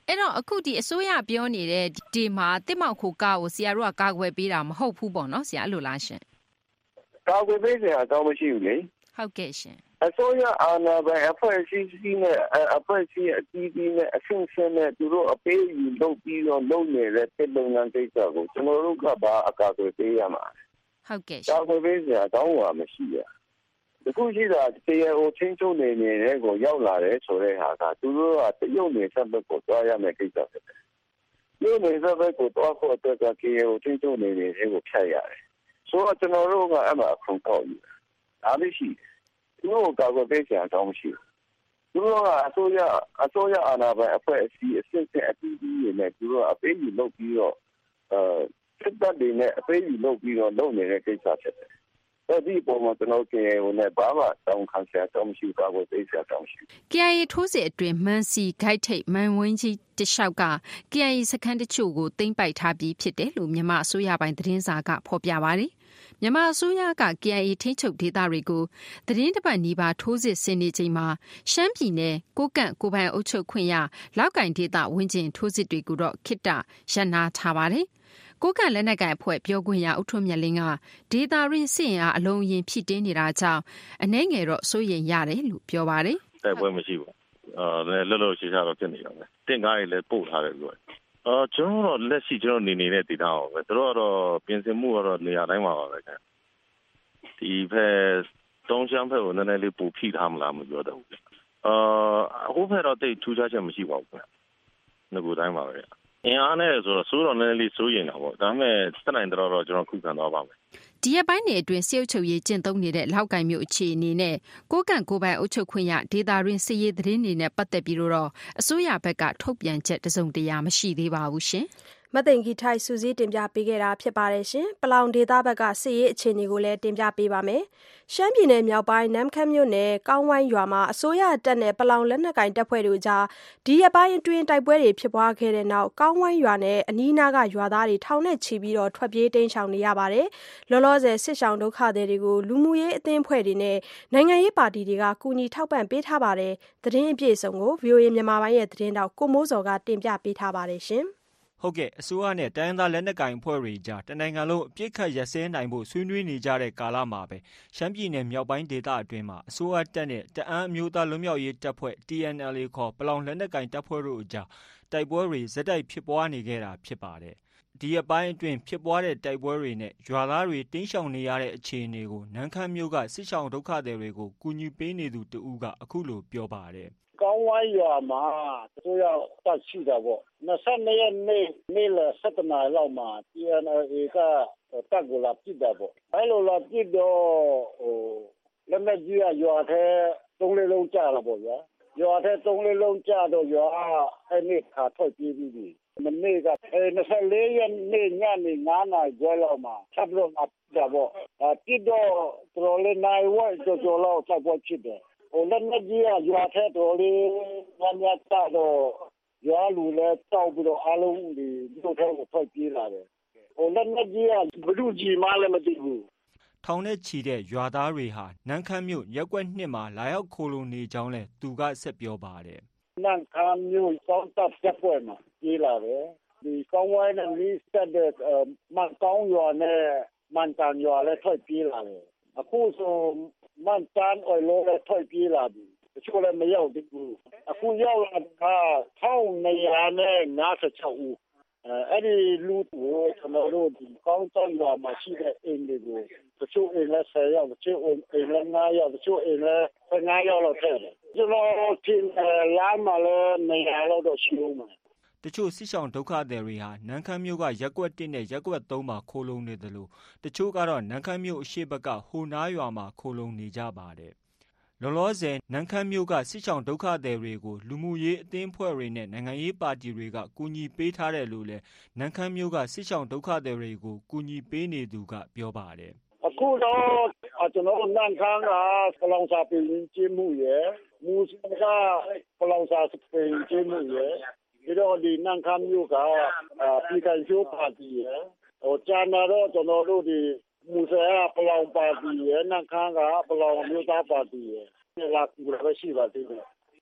အဲ့တော့အခုဒီအစိုးရပြောနေတဲ့ဒီမှာတစ်မောက်ခိုကားကိုဆရာတို့ကကာကွယ်ပေးတာမဟုတ်ဘူးပေါ့နော်ဆရာအဲ့လိုလားရှင်ကာကွယ်ပေးစရာအကြောင်းမရှိဘူးလေဟုတ်ကဲ့ရှင်အစိုးရအာဏာပိုင်အဖွဲ့အစည်းကြီးနဲ့အဖွဲ့အစည်းအကြီးကြီးနဲ့အဆင့်ဆင့်နဲ့သူတို့အပေးယူလုပ်ပြီးတော့လုပ်နေတဲ့ပြည်လုံငန်းကိစ္စကိုကျွန်တော်တို့ကပါအကာအကွယ်ပေးရမှာဟုတ်ကဲ့ရှင်ကာကွယ်ပေးစရာအကြောင်းကမရှိရဒီခုရှိတာတရားကိုချင်းချုံနေနေတဲ့ကိုရောက်လာတယ်ဆိုတဲ့ဟာကသူတို့ကတရုတ်နယ်စပ်ဘက်ကိုတွားရမယ့်ကိစ္စဖြစ်တယ်။ဒီနယ်စပ်ဘက်ကိုတွားဖို့အတွက်ကတရားကိုချင်းချုံနေတဲ့ကိုဖြတ်ရတယ်။ဆိုတော့ကျွန်တော်တို့ကအဲ့မှာအခုကောက်ယူတာ။ဒါလည်းရှိတယ်။သူတို့ကကာကွယ်ပေးစရာအကြောင်းမရှိဘူး။သူတို့ကအစိုးရအစိုးရအာဏာပိုင်အဖွဲ့အစည်းအစစ်စစ်အပြီးပြီးနဲ့သူတို့အပေးယူလုပ်ပြီးတော့အဲစစ်တပ်တွေနဲ့အပေးယူလုပ်ပြီးတော့လုပ်နေတဲ့ကိစ္စဖြစ်တယ်။ဒီပုံမှာကျွန်တော်ကလည်းဘာမှတောင်းခံစရာတောင်းမရှိပါဘူးသိစရာတောင်းရှိ K I A ထိုးစစ်အတွင်းမန်စီဂိုက်ထိတ်မန်ဝင်းကြီးတလျှောက်က K I A စခန်းတချို့ကိုသိမ်းပိုက်ထားပြီးဖြစ်တယ်လို့မြန်မာအစိုးရပိုင်းသတင်းစာကဖော်ပြပါတယ်မြန်မာအစိုးရက K I A ထိန်းချုပ်ဒေသတွေကိုသတင်းတပတ်နီးပါးထိုးစစ်ဆင်နေချိန်မှာရှမ်းပြည်နယ်ကိုကန့်ကိုပိုင်အုပ်ချုပ်ခွင့်ရလောက်ကင်ဒေသဝင်းကျင်ထိုးစစ်တွေကိုတော့ခိတ္တရပ်နားထားပါတယ်ကိုကန့်လက်နက်ကိုင်အဖွဲ့ပြောခွင့်ရဦးထွန်းမြတ်လင်းကဒေတာရင်းစစ်ရင်အလုံးရင်ဖြစ်တင်းနေတာကြောင့်အနေငယ်တော့စိုးရင်ရတယ်လို့ပြောပါတယ်တိုက်ပွဲမရှိဘူးအဲလွတ်လွတ်ရှိချတော့ဖြစ်နေတော့ပဲတင့်ကားတွေလည်းပို့ထားတယ်ပြောအော်ကျွန်တော်တို့လက်ရှိကျွန်တော်နေနေတဲ့ဒေတာအောင်ပဲတို့ကတော့ပြင်ဆင်မှုကတော့နေရာတိုင်းမှာပါပဲခင်ဒီဖက်တုံးချမ်းဖက်ကိုနည်းနည်းလေးပူဖိထားမလားမပြောတော့ဘူးအာဟိုဖက်တော့တိတ်ထူးခြားချက်မရှိပါဘူးခင်ငကူတိုင်းပါပဲအင်းအားနဲ့ဆိုတော့စိုးတော်နဲ့လေးစိုးရင်တာပေါ့ဒါပေမဲ့စက်နိုင်တော့တော့ကျွန်တော်ခုခံတော့ပါမယ်ဒီရပိုင်းနေအတွင်းစစ်အုပ်ချုပ်ရေးကျင့်သုံးနေတဲ့လောက်ကင်မျိုးအခြေအနေနဲ့ကိုကန့်ကိုပိုင်အုပ်ချုပ်ခွင့်ရဒေတာရင်းစစ်ရေးသတင်းတွေနဲ့ပတ်သက်ပြီးတော့အစိုးရဘက်ကထုတ်ပြန်ချက်တစုံတရာမရှိသေးပါဘူးရှင်မသိင်္ဂီထိုက်စူးစီးတင်ပြပေးခဲ့တာဖြစ်ပါတယ်ရှင်ပလောင်ဒေသဘက်ကစစ်ရေးအခြေအနေကိုလည်းတင်ပြပေးပါမယ်ရှမ်းပြည်နယ်မြောက်ပိုင်းနမ်ခမ်းမြို့နယ်ကောင်းဝိုင်းရွာမှာအစိုးရတပ်နဲ့ပလောင်လက်နက်ကိုင်တပ်ဖွဲ့တို့ကြားဒီရပိုင်းအတွင်းတိုက်ပွဲတွေဖြစ်ပွားခဲ့တဲ့နောက်ကောင်းဝိုင်းရွာနဲ့အနီးနားကရွာသားတွေထောင်နဲ့ချီပြီးတော့ထွက်ပြေးတိမ်းရှောင်နေရပါတယ်လောလောဆယ်စစ်ရှောင်ဒုက္ခသည်တွေကိုလူမှုရေးအသင်းအဖွဲ့တွေနဲ့နိုင်ငံရေးပါတီတွေကကူညီထောက်ပံ့ပေးထားပါတယ်သတင်းအပြည့်အစုံကို ဗွီအိုအေ မြန်မာပိုင်းရဲ့သတင်းတောက်ကိုမိုးစော်ကတင်ပြပေးထားပါတယ်ရှင်ဟုတ်ကဲ့အစိုးရနဲ့တိုင်းရင်းသားလက်နက်ကိုင်အဖွဲ့တွေကြားတနိုင်ငံလုံးအပြစ်ခတ်ရစဲနိုင်ဖို့ဆွေးနွေးနေကြတဲ့ကာလမှာပဲရှမ်းပြည်နယ်မြောက်ပိုင်းဒေသအတွင်းမှာအစိုးရတပ်နဲ့တအန်းအမျိုးသားလွတ်မြောက်ရေးတပ်ဖွဲ့ T N L A ခေါ်ပလောင်လက်နက်ကိုင်တပ်ဖွဲ့တို့အကြားတိုက်ပွဲတွေဇက်တိုက်ဖြစ်ပွားနေခဲ့တာဖြစ်ပါတယ်ဒီအပိုင်းအတွင်းဖြစ်ပွားတဲ့တိုက်ပွဲတွေနဲ့ရွာသားတွေတင်းရှောင်နေရတဲ့အခြေအနေကိုနန်းခမ်းမြို့ကစစ်ရှောင်ဒုက္ခသည်တွေကိုကူညီပေးနေသူတဦးကအခုလိုပြောပါတယ်ကောင်းဝိုင်းရွာမှာသူရောက်တက်ရှိတာပေါ့နှစ်ဆယ်နှစ်ရက်နေ့နေ့လဆယ်နာရီလောက်မှာ T N L A ကတက်ကိုလာပြစ်တာပေါ့အဲလိုလာပြစ်တော့ဟိုလက်မကြီးကရွာထဲသုံးလေးလုံးကျလာပေါ့ဗျာရွာထဲသုံးလေးလုံးကျတော့ရွာအဲ့နေ့ခါထွက်ပြေးပြီးပြီမနေ့ကအဲနှစ်ဆယ်လေးရက်နေ့ညနေငါးနာရီခွဲလောက်မှာဆက်ပြီးတော့တာပေါ့အပြစ်တော့တော်လေးနိုင်ဝဲကြော်ကြော်လောက်ဆက်ပေါ်ဖြစ်တယ်ဟိုလက်မကြီးကရွာထဲတော်လေးညညတာတော့ရွာလူလည်းတောက်ပြီးတော့အားလုံးဒီတို့ထဲကိုထွက်ပြေးလာတယ်ဟိုလက်မကြီးကဘလူကြီးမှလည်းမသိဘူးထောင်နဲ့ချီတဲ့ရွာသားတွေဟာနန်းခမ်းမြို့ရက်ကွက်နှစ်မှာလာရောက်ခိုလုံနေကြောင်းလဲသူကဆက်ပြောပါတယ်နန်းခမ်းမြို့စောင်းတပ်တပ်ဖွဲ့မှာပြေးလာတယ်ဒီကောင်းဝိုင်းနဲ့လီစတက်တဲ့မန်ကောင်းရွာနဲ့မန်တန်ရွာလည်းထွက်ပြေးလာတယ်အခုဆိုမန်တန်အော်လိုလည်းထွက်ပြေးလာပြီတချို့လည်းမရောက်သေးဘူးအခုရောက်လာတာထောင်နေရနဲ့ငါးဆယ်၆ဦးအဲ့ဒီလူကိုကျွန်တော်တို့ဒီကောင်းတောင်ရွာမှာရှိတဲ့အိမ်တွေကိုတချို့အိမ်လည်းဆယ်ယောက်တချို့အိမ်လည်းငါးယောက်တချို့အိမ်လည်းဆယ်ငါးယောက်လောက်ထည့်တယ်ကျွန်တော်တင်လာမှလည်းနေရာတော့ရှိဦးမှာတချို့စစ်ရှောင်ဒုက္ခသည်တွေဟာနန်းခမ်းမြို့ကရက်ကွက်တစ်နဲ့ရက်ကွက်သုံးမှာခိုလုံနေတယ်လို့တချို့ကတော့နန်းခမ်းမြို့အရှိဘက်ကဟိုနားရွာမှာခိုလုံနေကြပါတယ်လောလောဆယ်နန်းခမ်းမြို့ကစစ်ရှောင်ဒုက္ခသည်တွေကိုလူမှုရေးအသင်းအဖွဲ့တွေနဲ့နိုင်ငံရေးပါတီတွေကကူညီပေးထားတယ်လို့လည်းနန်းခမ်းမြို့ကစစ်ရှောင်ဒုက္ခသည်တွေကိုကူညီပေးနေသူကပြောပါတယ်အခုတော့ကျွန်တော်နန်းခမ်းကပလောင်စာပင်ကျင်းမှုရယ်မူစလင်ကပလောင်စာပင်ကျင်းမှုရယ်ဒီတော့ဒီနန်းခမ်းမြို့ကပြည်ခိုင်ဖြိုးပါတီရယ်ဟိုကျန်တော့ကျွန်တော်တို့ဒီမူစလင်ကပလောင်ပါတီရယ်နန်းခမ်းကပလောင်မျိုးသားပါတီရယ်ဒီလာကူရရှိပါသေးတယ်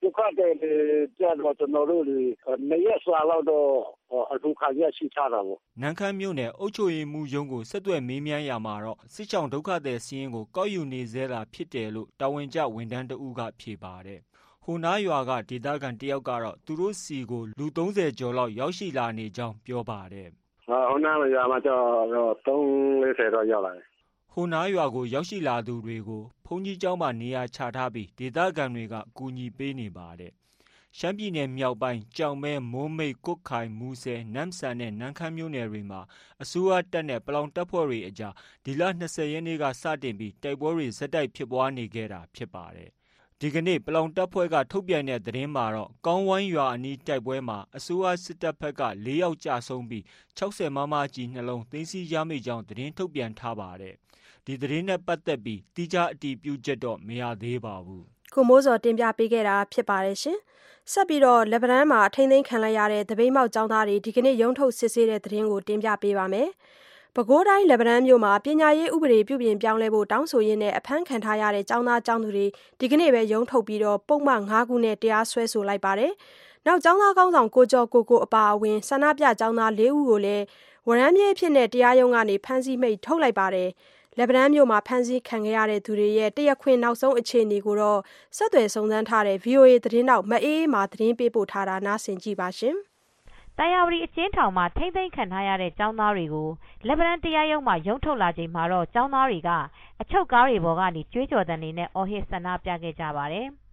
ဒုက္ခတဲ့ကြတော့ကျွန်တော်တို့နေရစွာလောက်တော့အထူးခါရရှိထားတာပေါ့နန်းခမ်းမြို့နယ်အုပ်ချုပ်ရေးမှူးရုံးကိုဆက်သွယ်မေးမြန်းရမှာတော့စစ်ချောင်းဒုက္ခသည်စီးရင်ကိုကောက်ယူနေသေးတာဖြစ်တယ်လို့တာဝန်ကျဝန်ထမ်းတဦးကဖြေပါတယ်ဟိုနားရွာကဒေသခံတယောက်ကတော့သူတို့စီကိုလူသုံးဆယ်ကျော်လောက်ရောက်ရှိလာနေကြောင်းပြောပါတယ်ဟိုနားရွာမှာတော့သုံးလေးဆယ်တော့ရောက်လာတယ်ဟိုနားရွာကိုရောက်ရှိလာသူတွေကိုဘုန်းကြီးကျောင်းမှာနေရာချထားပြီးဒေသခံတွေကကူညီပေးနေပါတယ်ရှမ်းပြည်နယ်မြောက်ပိုင်းကြောင်မဲမိုးမိတ်ကုတ်ခိုင်မူဆယ်နမ်ဆန်နဲ့နန်းခမ်းမြို့နယ်တွေမှာအစိုးရတပ်နဲ့ပလောင်တပ်ဖွဲ့တွေအကြားဒီလ၂၀ရက်နေ့ကစတင်ပြီးတိုက်ပွဲတွေဇက်တိုက်ဖြစ်ပွားနေခဲ့တာဖြစ်ပါတယ်ဒီကနေ့ပလောင်တပ်ဖွဲ့ကထုတ်ပြန်တဲ့သတင်းမှာတော့ကောင်းဝိုင်းရွာအနီးတိုက်ပွဲမှာအစိုးရစစ်တပ်ဘက်က၄ယောက်ကြာဆုံးပြီး၆၀မမကြီးနှလုံးသိမ်းဆည်းရမိကြောင်းသတင်းထုတ်ပြန်ထားပါတယ်ဒီသတင်းနဲ့ပတ်သက်ပြီးတိကျအတည်ပြုချက်တော့မရသေးပါဘူးကိုမိုးစောတင်ပြပေးခဲ့တာဖြစ်ပါတယ်ရှင်ဆက်ပြီးတော့လက်ဗရန်မှာထိမ့်သိမ်းခံလိုက်ရတဲ့တပိတ်မောက်ကျောင်းသားတွေဒီကနေ့ရုံးထုတ်စစ်ဆေးတဲ့သတင်းကိုတင်ပြပေးပါမယ်ပဲခူးတိုင်းလက်ဗရန်မြို့မှာပညာရေးဥပဒေပြုပြင်ပြောင်းလဲဖို့တောင်းဆိုရင်းနဲ့အဖမ်းခံထားရတဲ့ကျောင်းသားကျောင်းသူတွေဒီကနေ့ပဲရုံးထုတ်ပြီးတော့ပုံမှန်၅ခုနဲ့တရားစွဲဆိုလိုက်ပါတယ်နောက်ကျောင်းသားကောင်းဆောင်ကိုကျော်ကိုကိုအပါအဝင်ဆန္ဒပြကျောင်းသား၄ဦးကိုလည်းဝရမ်းမြေးဖြစ်တဲ့တရားရုံးကနေဖမ်းဆီးမိန့်ထုတ်လိုက်ပါတယ်လက်ဗရန်မြို့မှာဖမ်းဆီးခံခဲ့ရတဲ့သူတွေရဲ့တရားခွင်နောက်ဆုံးအခြေအနေကိုတော့ဆက်သွယ်စုံစမ်းထားတဲ့ ဗွီအိုအေ သတင်းတောက်မအေးမာသတင်းပေးပို့ထားတာနားဆင်ကြည့်ပါရှင်။တရားဝတီအကျဉ်းထောင်မှာထိမ့်သိမ်းခံထားရတဲ့ကျောင်းသားတွေကိုလက်ဗရန်တရားရုံးမှာရုံးထုတ်လာချိန်မှာတော့ကျောင်းသားတွေကအချုပ်ကားတွေပေါ်ကနေကြွေးကြော်သံတွေနဲ့အော်ဟစ်ဆန္ဒပြခဲ့ကြပါတယ်။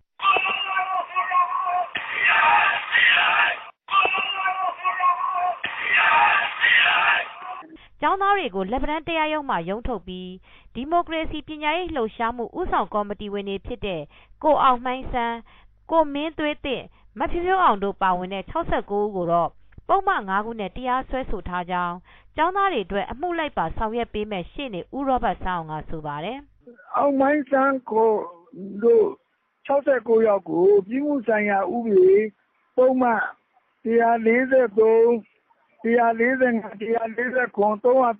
ကျောင်းသားတွေကိုလက်ဗရန်တရားရုံးမှာရုံးထုတ်ပြီးဒီမိုကရေစီပညာရေးလှုပ်ရှားမှုဦးဆောင်ကော်မတီဝင်တွေဖြစ်တဲ့ကိုအောင်မှိုင်းစန်းကိုမင်းသွေးသစ်မဖြိုးဖြိုးအောင်တို့ပါဝင်တဲ့၆၉ဦးကိုတော့ပုံမှန်၅ခုနဲ့တရားစွဲဆိုထားကြောင်းကျောင်းသားတွေအတွက်အမှုလိုက်ပါဆောင်ရွက်ပေးမဲ့ရှေ့နေဦးရောဘတ်ဆောင်းအောင်ကဆိုပါတယ်။အောင်မှိုင်းစန်းကိုတို့၆၉ယောက်ကိုပြည်မှုဆိုင်ရာဥပဒေပုံမှန်၁၄၃တရား၄၅တရား၄၇၃၃၂၅၀၅ခါ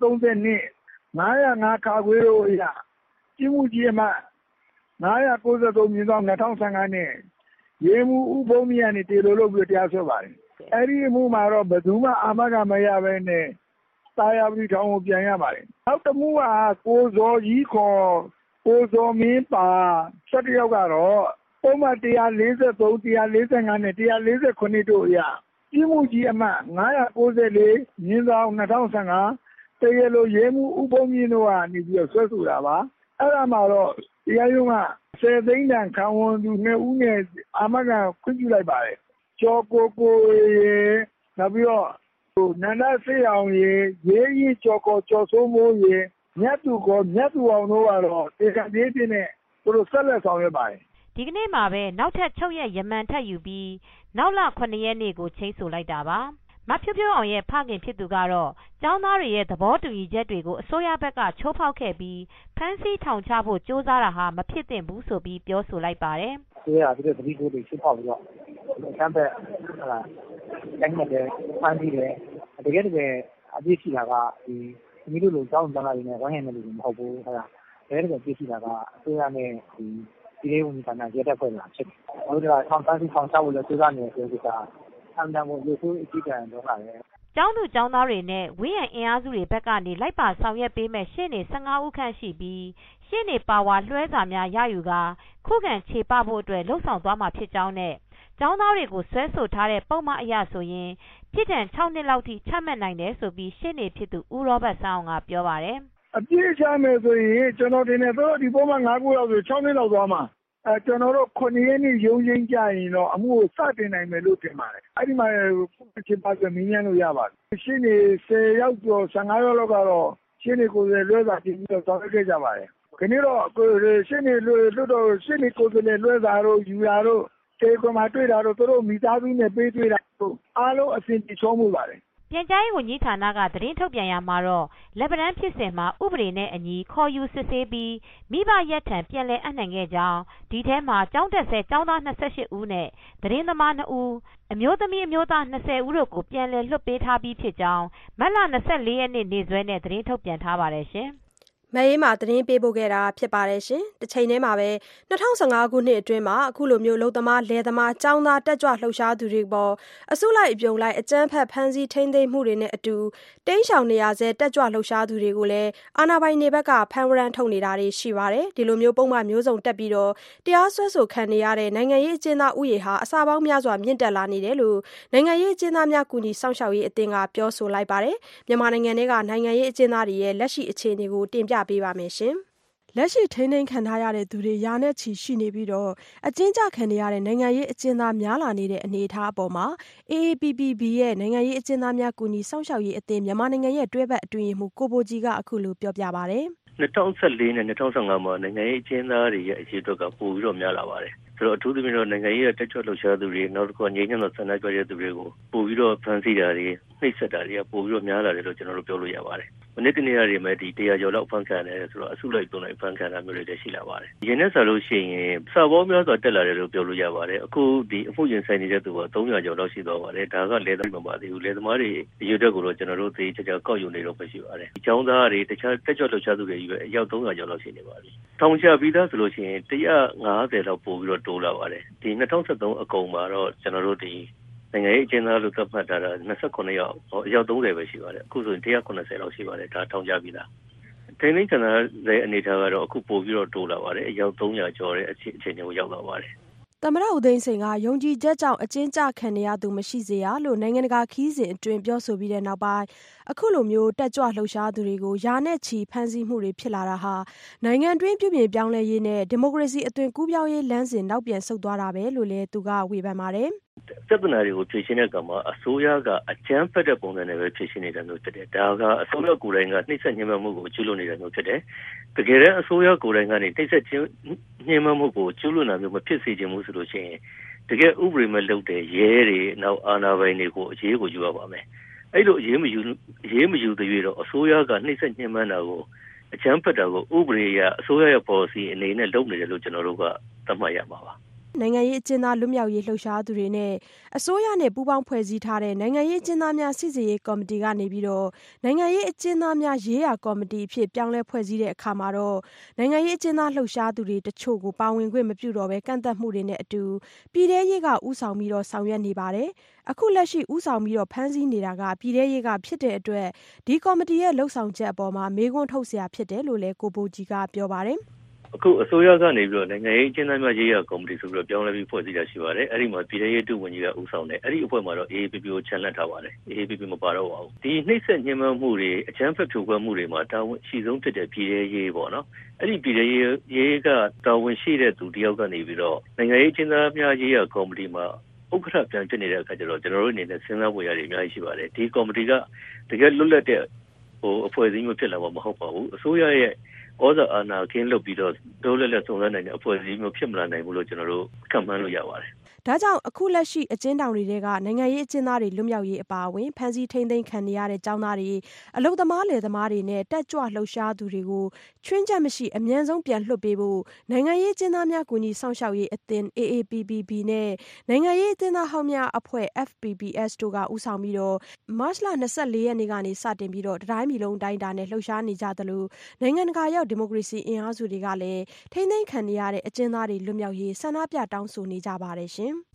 ခွေတို့အရာပြည်မှုကြီးအမှ၅၉၃မြင်းဆောင်၂၀၁၅နဲ့ရေမှုဥပုံမြတ်နဲ့တေလိုလုပ်ပြီးတရားစွဲပါတယ်။အဲ့ဒီအမှုမှာတော့ဘယ်သူမှအာမခံမရဘဲနဲ့တာယာပတိထောင်ကိုပြန်ရပါတယ်။နောက်တစ်မှုကကိုဇော်ကြီးခေါ်ကိုဇော်မင်းပါ၁၁ယောက်ကတော့ပုံမှန်၁၄၃ ၁၄၅နဲ့၁၄၇တို့အရာပြည်မှုကြီးအမှတ်၅၉၄မြင်းဆောင်၂၀၁၅တကယ်လို့ရဲမှုဥပုံမြင့်တို့ကနေပြီးတော့ဆွဲဆိုတာပါအဲ့ဒါမှတော့တရားရုံးကဆယ်သိန်းတန်ခံဝန်သူနှစ်ဦးနဲ့အာမခံခွင့်ပြုလိုက်ပါတယ်ကျော်ကိုကိုရေနောက်ပြီးတော့ဟိုနန္ဒဆေးအောင်ရေရေးရင်ကျော်ကိုကျော်စိုးမိုးရေမြတ်သူကိုမြတ်သူအောင်တို့ကတော့တေကပြေးပြင်းနဲ့သူတို့ဆက်လက်ဆောင်ရွက်ပါတယ်ဒီကနေ့မှာပဲနောက်ထပ်၆ရက်ရမန်ထပ်ယူပြီးနောက်လခုနှစ်ရက်နေ့ကိုချိန်းဆိုလိုက်တာပါမဖြိုးဖြိုးအောင်ရဲ့ဖခင်ဖြစ်သူကတော့ကျောင်းသားတွေရဲ့သဘောတူညီချက်တွေကိုအစိုးရဘက်ကချိုးဖောက်ခဲ့ပြီးဖမ်းဆီးထောင်ချဖို့ကြိုးစားတာဟာမဖြစ်သင့်ဘူးဆိုပြီးပြောဆိုလိုက်ပါတယ်။ဒီကဒီတတိကိုတွေချိုးဖောက်ပြီးတော့အမ်းဘက်ဟလာတိုင်းမှာလည်းဖမ်းပြီးတယ်တကယ်တကယ်အပြည့်ရှိတာကဒီမိတို့လိုကျောင်းသားတွေနဲ့ဝိုင်းရံနေလို့မဟုတ်ဘူးဟလာတကယ်တကယ်ပြည့်ရှိတာကအစိုးရနဲ့ဒီဒီလေးဝန်ကြီးဌာနရဲတပ်ဖွဲ့လာဖြစ်တယ်။ဟိုကထောင်ဖမ်းပြီးထောင်ချဖို့လည်းကြိုးစားနေတယ်ဆိုတော့အမှန်တမ်းကိုလူစုအကြည့်ကြံတော့တာလေကျောင်းသူကျောင်းသားတွေနဲ့ဝင်းရံအင်အားစုတွေဘက်ကနေလိုက်ပါဆောင်ရွက်ပေးမဲ့ရှေ့နေ၁၅ဦးခန့်ရှိပြီးရှေ့နေပါဝါလွှဲစာများရယူကာခုခံခြေပဖို့အတွက်လှုံ့ဆော်သွားမှာဖြစ်ကြောင်းနဲ့ကျောင်းသားတွေကိုဆွဲဆိုထားတဲ့ပုံမှန်အရဆိုရင်ပြစ်ဒဏ်၆နှစ်လောက်ထိချမှတ်နိုင်တယ်ဆိုပြီးရှေ့နေဖြစ်သူဦးရောဘတ်ဆောင်းကပြောပါတယ်အပြည့်ချမယ်ဆိုရင်ကျွန်တော်တင်နေတော့ဒီပုံမှန်၅ခုလောက်ဆို၆နှစ်လောက်သွားမှာအဲကျွန်တော်တို့ခုနှစ်ရက်နေ့ရုံးချင်းကြရင်တော့အမှုကိုစတင်နိုင်မယ်လို့ထင်ပါတယ်အဲ့ဒီမှာချစ်ပါဆိုမင်းမြန်လို့ရပါတယ်ရှင်းနေ၁၀ယောက်ကျော်၁၅ယောက်လောက်ကတော့ရှင်းနေကိုယ်လွှဲစာတင်ပြီးတော့ဆောင်ရွက်ခဲ့ကြပါတယ်ခဏတော့ရှင်းနေလွှတ်တော့ရှင်းနေကိုယ်လွှဲစာတို့ယူရာတို့တေကွန်မှာတွေ့တာတို့တို့မိသားစုနဲ့ပေးတွေ့တာတို့အားလုံးအဆင်ပြေချောမှုပါတယ်ပြန်ကြားရေးဝန်ကြီးဌာနကသတင်းထုတ်ပြန်ရမှာတော့လက်ဗရန်ဖြစ်စဉ်မှာဥပဒေနဲ့အညီခေါ်ယူစစ်ဆေးပြီးမိဘရက်ထံပြန်လည်အပ်နှံခဲ့ကြောင်းဒီထဲမှာကျောင်းတက်ဆဲကျောင်းသား၂၈ဦးနဲ့သတင်းသမား၂ဦးအမျိုးသမီးအမျိုးသား၂၀ဦးတို့ကိုပြန်လည်လွှတ်ပေးထားပြီးဖြစ်ကြောင်းမတ်လ၂၄ရက်နေ့နေ့စွဲနဲ့သတင်းထုတ်ပြန်ထားပါတယ်ရှင်မမအေးမှာသတင်းပေးပို့ခဲ့တာဖြစ်ပါတယ်ရှင်။တစ်ချိန်တည်းမှာပဲ၂၀၁၅ခုနှစ်အတွင်းမှာအခုလိုမျိုးလုံသမားလယ်သမားကျောင်းသားတက်ကြွလှုပ်ရှားသူတွေပေါ်အစုလိုက်အပြုံလိုက်အကြမ်းဖက်ဖမ်းဆီးထိန်းသိမ်းမှုတွေနဲ့အတူတိမ်းရှောင်နေရဆဲတက်ကြွလှုပ်ရှားသူတွေကိုလည်းအာဏာပိုင်တွေဘက်ကဖမ်းဝရမ်းထုတ်နေတာတွေရှိပါတယ်။ဒီလိုမျိုးပုံမှန်မျိုးစုံတက်ပြီးတော့တရားစွဲဆိုခံနေရတဲ့နိုင်ငံရေးအကျဉ်းသားဥယေဟာအစာပေါင်းများစွာမြင့်တက်လာနေတယ်လို့နိုင်ငံရေးအကျဉ်းသားများကူညီစောင့်ရှောက်ရေးအသင်းကပြောဆိုလိုက်ပါတယ်။မြန်မာနိုင်ငံထဲကနိုင်ငံရေးအကျဉ်းသားတွေရဲ့လက်ရှိအခြေအနေကိုတင်ပြပေးပါမယ်ရှင်။လက်ရှိထိန်းသိမ်းခံထားရတဲ့သူတွေရာနဲ့ချီရှိနေပြီးတော့အကျဉ်းချခံနေရတဲ့နိုင်ငံရေးအကျဉ်းသားများလာနေတဲ့အနေအထားအပေါ်မှာ အေးအေးပီပီဘီ ရဲ့နိုင်ငံရေးအကျဉ်းသားများကူညီစောင့်ရှောက်ရေးအသင်းမြန်မာနိုင်ငံရဲ့တွဲဘက်အတွင်းမှုကိုဘိုကြီးကအခုလိုပြောပြပါတယ်။၂၀၁၄နဲ့၂၀၁၅မှာနိုင်ငံရေးအကျဉ်းသားတွေရဲ့အခြေအတွက်ကပိုပြီးတော့များလာပါတယ်။ဆိုတော့အထူးသဖြင့်တော့နိုင်ငံရေးတက်ကြွလှုပ်ရှားသူတွေနောက်တစ်ခုငြိမ်းချမ်းသောဆန္ဒပြတဲ့သူတွေကိုပိုပြီးတော့ဖမ်းဆီးတာတွေနှိပ်စက်တာတွေကပိုပြီးတော့များလာတယ်လို့ကျွန်တော်တို့ပြောလို့ရပါတယ်။မနေ့ကနေ့ရတွေမှာဒီတရားကျော်လောက်ဖမ်းခံရတယ်ဆိုတော့အစုလိုက်ပုံလိုက်ဖမ်းခံတာမျိုးတွေလည်းရှိလာပါတယ်။ရင်းနဲ့ဆိုလို့ရှိရင်စာပေါင်းများစွာတက်လာတယ်လို့ပြောလို့ရပါတယ်။အခုဒီအမှုရင်ဆိုင်နေတဲ့သူက၃ရာကျော်လောက်ရှိသွားပါတယ်။ဒါကလေသမားမပါသေးဘူး။လေသမားတွေအယူတက်ကိုတော့ကျွန်တော်တို့သေချာချာကောက်ယူနေတော့ပဲရှိပါတယ်။ဒီကျောင်းသားတွေတခြားတက်ကြွလှုပ်ရှားသူတွေကြီးပဲအယောက်၃ရာကျော်လောက်ရှိနေပါပြီ။ထောင်ချပြီးသားဆိုလို့ရှိရင်၁၅၀လောက်ပို့ပြီးတော့တိုးလာပါတယ်။ဒီ၂၀၁၃အကုန်မှာတော့ကျွန်တော်တို့ဒီနိုင်ငံရေးအကျဉ်းသားလို့သတ်မှတ်ထားတာ၂၉ယောက်အယောက်၃၀ပဲရှိပါတယ်အခုဆိုရင်၁၉၀လောက်ရှိပါတယ်ဒါထောင်ကြပြီလားထိန်းသိမ်းခံရတဲ့အနေအထားကတော့အခုပို့ပြီးတော့တိုးလာပါတယ်အယောက်၃ရာကျော်တဲ့အခြေအနေကိုရောက်လာပါတယ်သမ္မတဦးသိန်းစိန်ကယုံကြည်ချက်ကြောင့်အကျဉ်းချခံနေရသူမရှိစေရလို့နိုင်ငံတကာခီးစဉ်အတွင်းပြောဆိုပြီးတဲ့နောက်ပိုင်းအခုလိုမျိုးတက်ကြွလှုပ်ရှားသူတွေကိုယာနဲ့ချီဖမ်းဆီးမှုတွေဖြစ်လာတာဟာနိုင်ငံတွင်းပြုပြင်ပြောင်းလဲရေးနဲ့ဒီမိုကရေစီအသွင်ကူးပြောင်းရေးလမ်းစဉ်နောက်ပြန်ဆုတ်သွားတာပဲလို့လည်းသူကဝေဖန်ပါတယ်ပြဿနာတွေကိုဖြေရှင်းတဲ့အခါမှာအစိုးရကအကြမ်းဖက်တဲ့ပုံစံနဲ့ပဲဖြေရှင်းနေတာမျိုးဖြစ်တယ်။ဒါကအစိုးရကိုယ်တိုင်ကနှိမ့်ဆက်ညှဉ်းပန်းမှုကိုကျူးလွန်နေတာမျိုးဖြစ်တယ်။တကယ်တမ်းအစိုးရကိုယ်တိုင်ကနေနှိမ့်ဆက်ညှဉ်းပန်းမှုကိုကျူးလွန်တာမျိုးမဖြစ်စေချင်ဘူးဆိုလို့ရှိရင်တကယ်ဥပဒေမဲ့လုပ်တဲ့ရဲတွေနောက်အာဏာပိုင်တွေကိုအရေးကိုယူရပါမယ်။အဲ့လိုအရေးမယူအရေးမယူသေးတော့အစိုးရကနှိမ့်ဆက်ညှဉ်းပန်းတာကိုအကြမ်းဖက်တာကိုဥပဒေအရအစိုးရရဲ့ policy အနေနဲ့လုပ်နေတယ်လို့ကျွန်တော်တို့ကသတ်မှတ်ရမှာပါ။နိုင်ငံရေးအကျဉ်းသားလွတ်မြောက်ရေးလှုပ်ရှားသူတွေနဲ့အစိုးရနဲ့ပူးပေါင်းဖွဲ့စည်းထားတဲ့နိုင်ငံရေးအကျဉ်းသားများစစ်ဆေးရေးကော်မတီကနေပြီးတော့နိုင်ငံရေးအကျဉ်းသားများရေးရာကော်မတီအဖြစ်ပြောင်းလဲဖွဲ့စည်းတဲ့အခါမှာတော့နိုင်ငံရေးအကျဉ်းသားလှုပ်ရှားသူတွေတချို့ကိုပါဝင်ခွင့်မပြုတော့ဘဲကန့်သတ်မှုတွေနဲ့အတူပြည်ထရေးကဥဆောင်ပြီးတော့ဆောင်ရွက်နေပါတယ်။အခုလက်ရှိဥဆောင်ပြီးတော့ဖမ်းဆီးနေတာကပြည်ထရေးကဖြစ်တဲ့အတွက်ဒီကော်မတီရဲ့လှုပ်ဆောင်ချက်အပေါ်မှာမေးခွန်းထုတ်စရာဖြစ်တယ်လို့လည်းကိုဘိုကြီးကပြောပါတယ်။အခုအစိုးရကနေပြီးတော့နိုင်ငံရေးအကျဉ်းသားများရေးရာကော်မတီဆိုပြီးတော့ပြောင်းလဲပြီးဖွဲ့စည်းတာရှိပါတယ်။အဲ့ဒီမှာပြည်ထရေးဒုဝန်ကြီးကဦးဆောင်တယ်။အဲ့ဒီအဖွဲ့မှာတော့ အေးအေးပီပီကိုချန်လှပ်ထားပါတယ်။အေးအေးပီပီမပါတော့ပါဘူး။ဒီနှိမ့်ဆက်ညှဉ်းပန်းမှုတွေအကြမ်းဖက်ဖြိုခွဲမှုတွေမှာတာဝန်ရှိဆုံးဖြစ်တဲ့ပြည်ထရေးပေါ့နော်။အဲ့ဒီပြည်ထရေးရေးကတာဝန်ရှိတဲ့သူတယောက်ကနေပြီးတော့နိုင်ငံရေးအကျဉ်းသားများရေးရာကော်မတီမှာဥက္ကဋ္ဌပြန်ဖြစ်နေတဲ့အခါကျတော့ကျွန်တော်တို့အနေနဲ့စဉ်းစားဖို့ရတယ်အများကြီးရှိပါတယ်။ဒီကော်မတီကတကယ်လွတ်လပ်တဲ့ဟိုအဖွဲ့အစည်းမျိုးဖြစ်လာမှာမဟုတ်ပါဘူး။အစိုးရရဲ့ဩဇာအာဏာကင်းလွတ်ပြီးတော့ဒိုးလက်လက်စုံစမ်းနိုင်တဲ့အဖွဲ့အစည်းမျိုးဖြစ်မလာနိုင်ဘူးလို့ကျွန်တော်တို့ခန့်မှန်းလို့ရပါတယ်။ဒါကြောင့်အခုလက်ရှိအကျဉ်းထောင်တွေကနိုင်ငံရေးအကျဉ်းသားတွေလွတ်မြောက်ရေးအပါအဝင်ဖမ်းဆီးထိန်းသိမ်းခံနေရတဲ့ကျောင်းသားတွေအလုံသမားလယ်သမားတွေနဲ့တက်ကြွလှုပ်ရှားသူတွေကိုချွင်းချက်မရှိအမြန်ဆုံးပြန်လွှတ်ပေးဖို့နိုင်ငံရေးအကျဉ်းသားများကူညီစောင့်ရှောက်ရေးအသင်း အေးအေးပီပီဘီ နဲ့နိုင်ငံရေးအကျဉ်းသားဟောင်းများအဖွဲ့ အက်ဖ်ပီပီအက်စ် တို့ကဦးဆောင်ပြီးတော့မတ်လ၂၄ရက်နေ့ကနေစတင်ပြီးတော့တတိုင်းပြည်လုံးအတိုင်းအတာနဲ့လှုပ်ရှားနေကြသလိုနိုင်ငံတကာရောက်ဒီမိုကရေစီအင်အားစုတွေကလည်းထိန်းသိမ်းခံနေရတဲ့အကျဉ်းသားတွေလွတ်မြောက်ရေးဆန္ဒပြတောင်းဆိုနေကြပါတယ်ရှင်။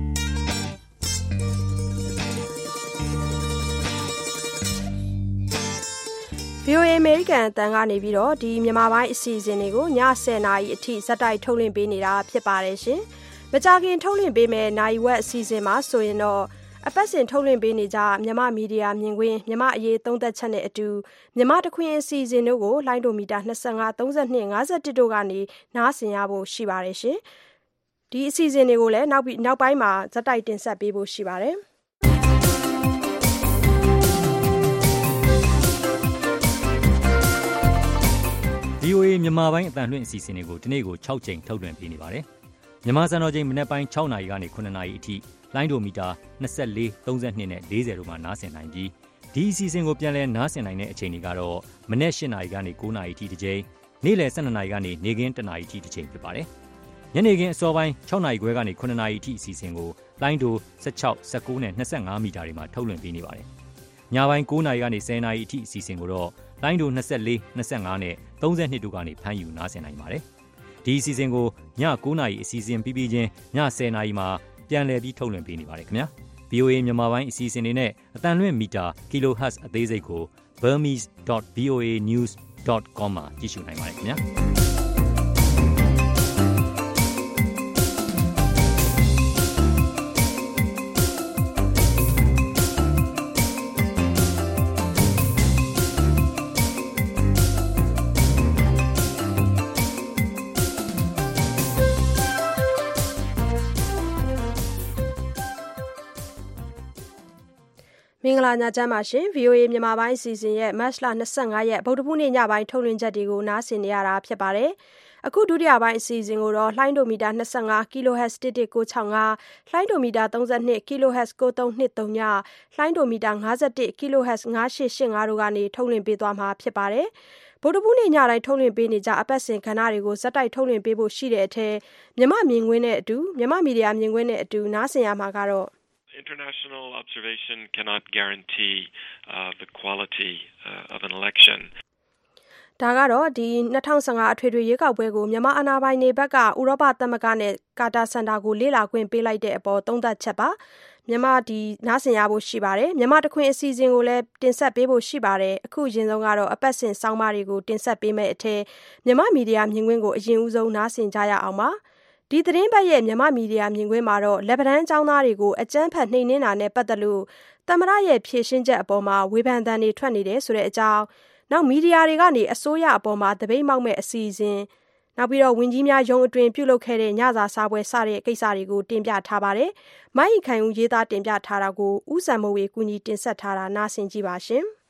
ဗွီအိုအေ အမေရိကန်အသံကနေပြီးတော့ဒီမြန်မာပိုင်းအစီအစဉ်တွေကိုည၁၀နာရီအထိဇက်တိုက်ထုတ်လွှင့်ပေးနေတာဖြစ်ပါတယ်ရှင်။မကြာခင်ထုတ်လွှင့်ပေးမယ့်နိုင်ဝက်အစီအစဉ်မှာဆိုရင်တော့အပတ်စဉ်ထုတ်လွှင့်ပေးနေကြမြန်မာမီဒီယာမြင်ကွင်းမြန်မာအရေးသုံးသက်ချက်နဲ့အတူမြန်မာတခွင်အစီအစဉ်တို့ကိုလိုင်းဒိုမီတာ၂၅ ၃၂ ၅၁တို့ကနေနားဆင်ရဖို့ရှိပါတယ်ရှင်။ဒီအစီအစဉ်တွေကိုလည်းနောက်ပြီးနောက်ပိုင်းမှာဇက်တိုက်တင်ဆက်ပေးဖို့ရှိပါတယ်။ဗွီအိုအေမြန်မာပိုင်းအသံလွှင့်အစီအစဉ်တွေကိုဒီနေ့ကို၆ကြိမ်ထုတ်လွှင့်ပေးနေပါတယ်။မြန်မာစံတော်ချိန်မနက်ပိုင်း၆နာရီကနေခုနှစ်နာရီအထိလိုင်းဒိုမီတာ၂၄ ၃၂နဲ့၄၀တို့မှာနားဆင်နိုင်ပြီးဒီအစီအစဉ်ကိုပြန်လည်နားဆင်နိုင်တဲ့အချိန်တွေကတော့မနက်၈နာရီကနေ၉နာရီအထိတစ်ကြိမ်နေ့လယ်၁၂နာရီကနေနေ့ခင်း၁နာရီအထိတစ်ချိန်ဖြစ်ပါတယ်။ညနေခင်းအစောပိုင်း၆နာရီခွဲကနေခုနှစ်နာရီအထိအစီအစဉ်ကိုလိုင်းဒို၁၆ ၁၉နဲ့၂၅မီတာတွေမှာထုတ်လွှင့်ပေးနေပါတယ်။ညပိုင်း၉နာရီကနေ၁၀နာရီအထိအစီအစဉ်ကိုတော့လိုင်းဒို၂၄ ၂၅နဲ့သုံး၂တို့ကနေဖမ်းယူနားဆင်နိုင်ပါတယ်။ဒီအစီအစဉ်ကိုည၉နာရီအစီအစဉ်ပြီးပြီးချင်းည၁၀နာရီမှာပြန်လည်ပြီးထုတ်လွှင့်ပေးနေပါတယ်ခင်ဗျာ။ဗီအိုအေ မြန်မာပိုင်းအစီအစဉ်တွေနဲ့အတန်လွင့်မီတာ kilohertz အသေးစိတ်ကို burmese dot v o a news dot com မှာကြည့်ရှုနိုင်ပါတယ်ခင်ဗျာ။မင်္ဂလာညချမ်းပါရှင် ဗီအိုအေ မြန်မာပိုင်းအစီအစဉ်ရဲ့မတ်လ၂၅ရက်ဗုဒ္ဓဖူးနေ့ညပိုင်းထုတ်လွှင့်ချက်တွေကိုနားဆင်နေရတာဖြစ်ပါတယ်။အခုဒုတိယပိုင်းအစီအစဉ်ကိုတော့လှိုင်းဒိုမီတာ၂၅ kHz တစ်တစ်ကို၆၅ လှိုင်းဒိုမီတာ၃၂ kHz ကို၃၂၃ညလှိုင်းဒိုမီတာ၅၁ kHz ၅၈၈၅တို့ကနေထုတ်လွှင့်ပေးသွားမှာဖြစ်ပါတယ်။ဗုဒ္ဓဖူးနေ့ညတိုင်းထုတ်လွှင့်ပေးနေကြအပတ်စဉ်ကဏ္ဍတွေကိုဇက်တိုက်ထုတ်လွှင့်ပေးဖို့ရှိတဲ့အထက်မြမမြင်ကွင်းနဲ့အတူမြမမီဒီယာမြင်ကွင်းနဲ့အတူနားဆင်ရမှာကတော့ International observation cannot guarantee uh, the quality uh, of an election. ဒါကတော့ဒီ၂၀၁၅အထွေထွေရွေးကောက်ပွဲကိုမြန်မာအာဏာပိုင်တွေဘက်ကဥရောပသမဂ္ဂနဲ့ကာတာစင်တာကိုလေ့လာခွင့်ပေးလိုက်တဲ့အပေါ်သုံးသပ်ချက်ပါမြန်မာဒီနားဆင်ရဖို့ရှိပါတယ်မြန်မာတခွင်အစီအစဉ်ကိုလည်းတင်ဆက်ပေးဖို့ရှိပါတယ်အခုအရင်ဆုံးကတော့အပတ်စဉ်စောင်းပါတွေကိုတင်ဆက်ပေးမယ့်အထက်မြန်မာမီဒီယာမြင်ကွင်းကိုအရင်ဦးဆုံးနားဆင်ကြရအောင်ပါဒီသတင်းပတ်ရဲ့မြန်မာမီဒီယာမြင်ကွင်းမှာတော့လက်ဗရန်ចောင်းသားတွေကိုအကြမ်းဖက်နှိမ်နင်းတာနဲ့ပတ်သက်လို့သမ္မတရဲ့ဖြေရှင်းချက်အပေါ်မှာဝေဖန်သံတွေထွက်နေတယ်ဆိုတဲ့အကြောင်းနောက်မီဒီယာတွေကနေအစိုးရအပေါ်မှာတပိတ်မောက်မဲ့အစီအစဉ်နောက်ပြီးတော့ဝင်ကြီးများရုံးအတွင်ပြုလုပ်ခဲ့တဲ့ညစာစားပွဲစတဲ့ကိစ္စတွေကိုတင်ပြထားပါတယ်။မိုင်းခိုင်ဦးရေးသားတင်ပြထားတာကိုဦးစံမိုးဝေကူညီတင်ဆက်ထားတာနားဆင်ကြည့်ပါရှင်။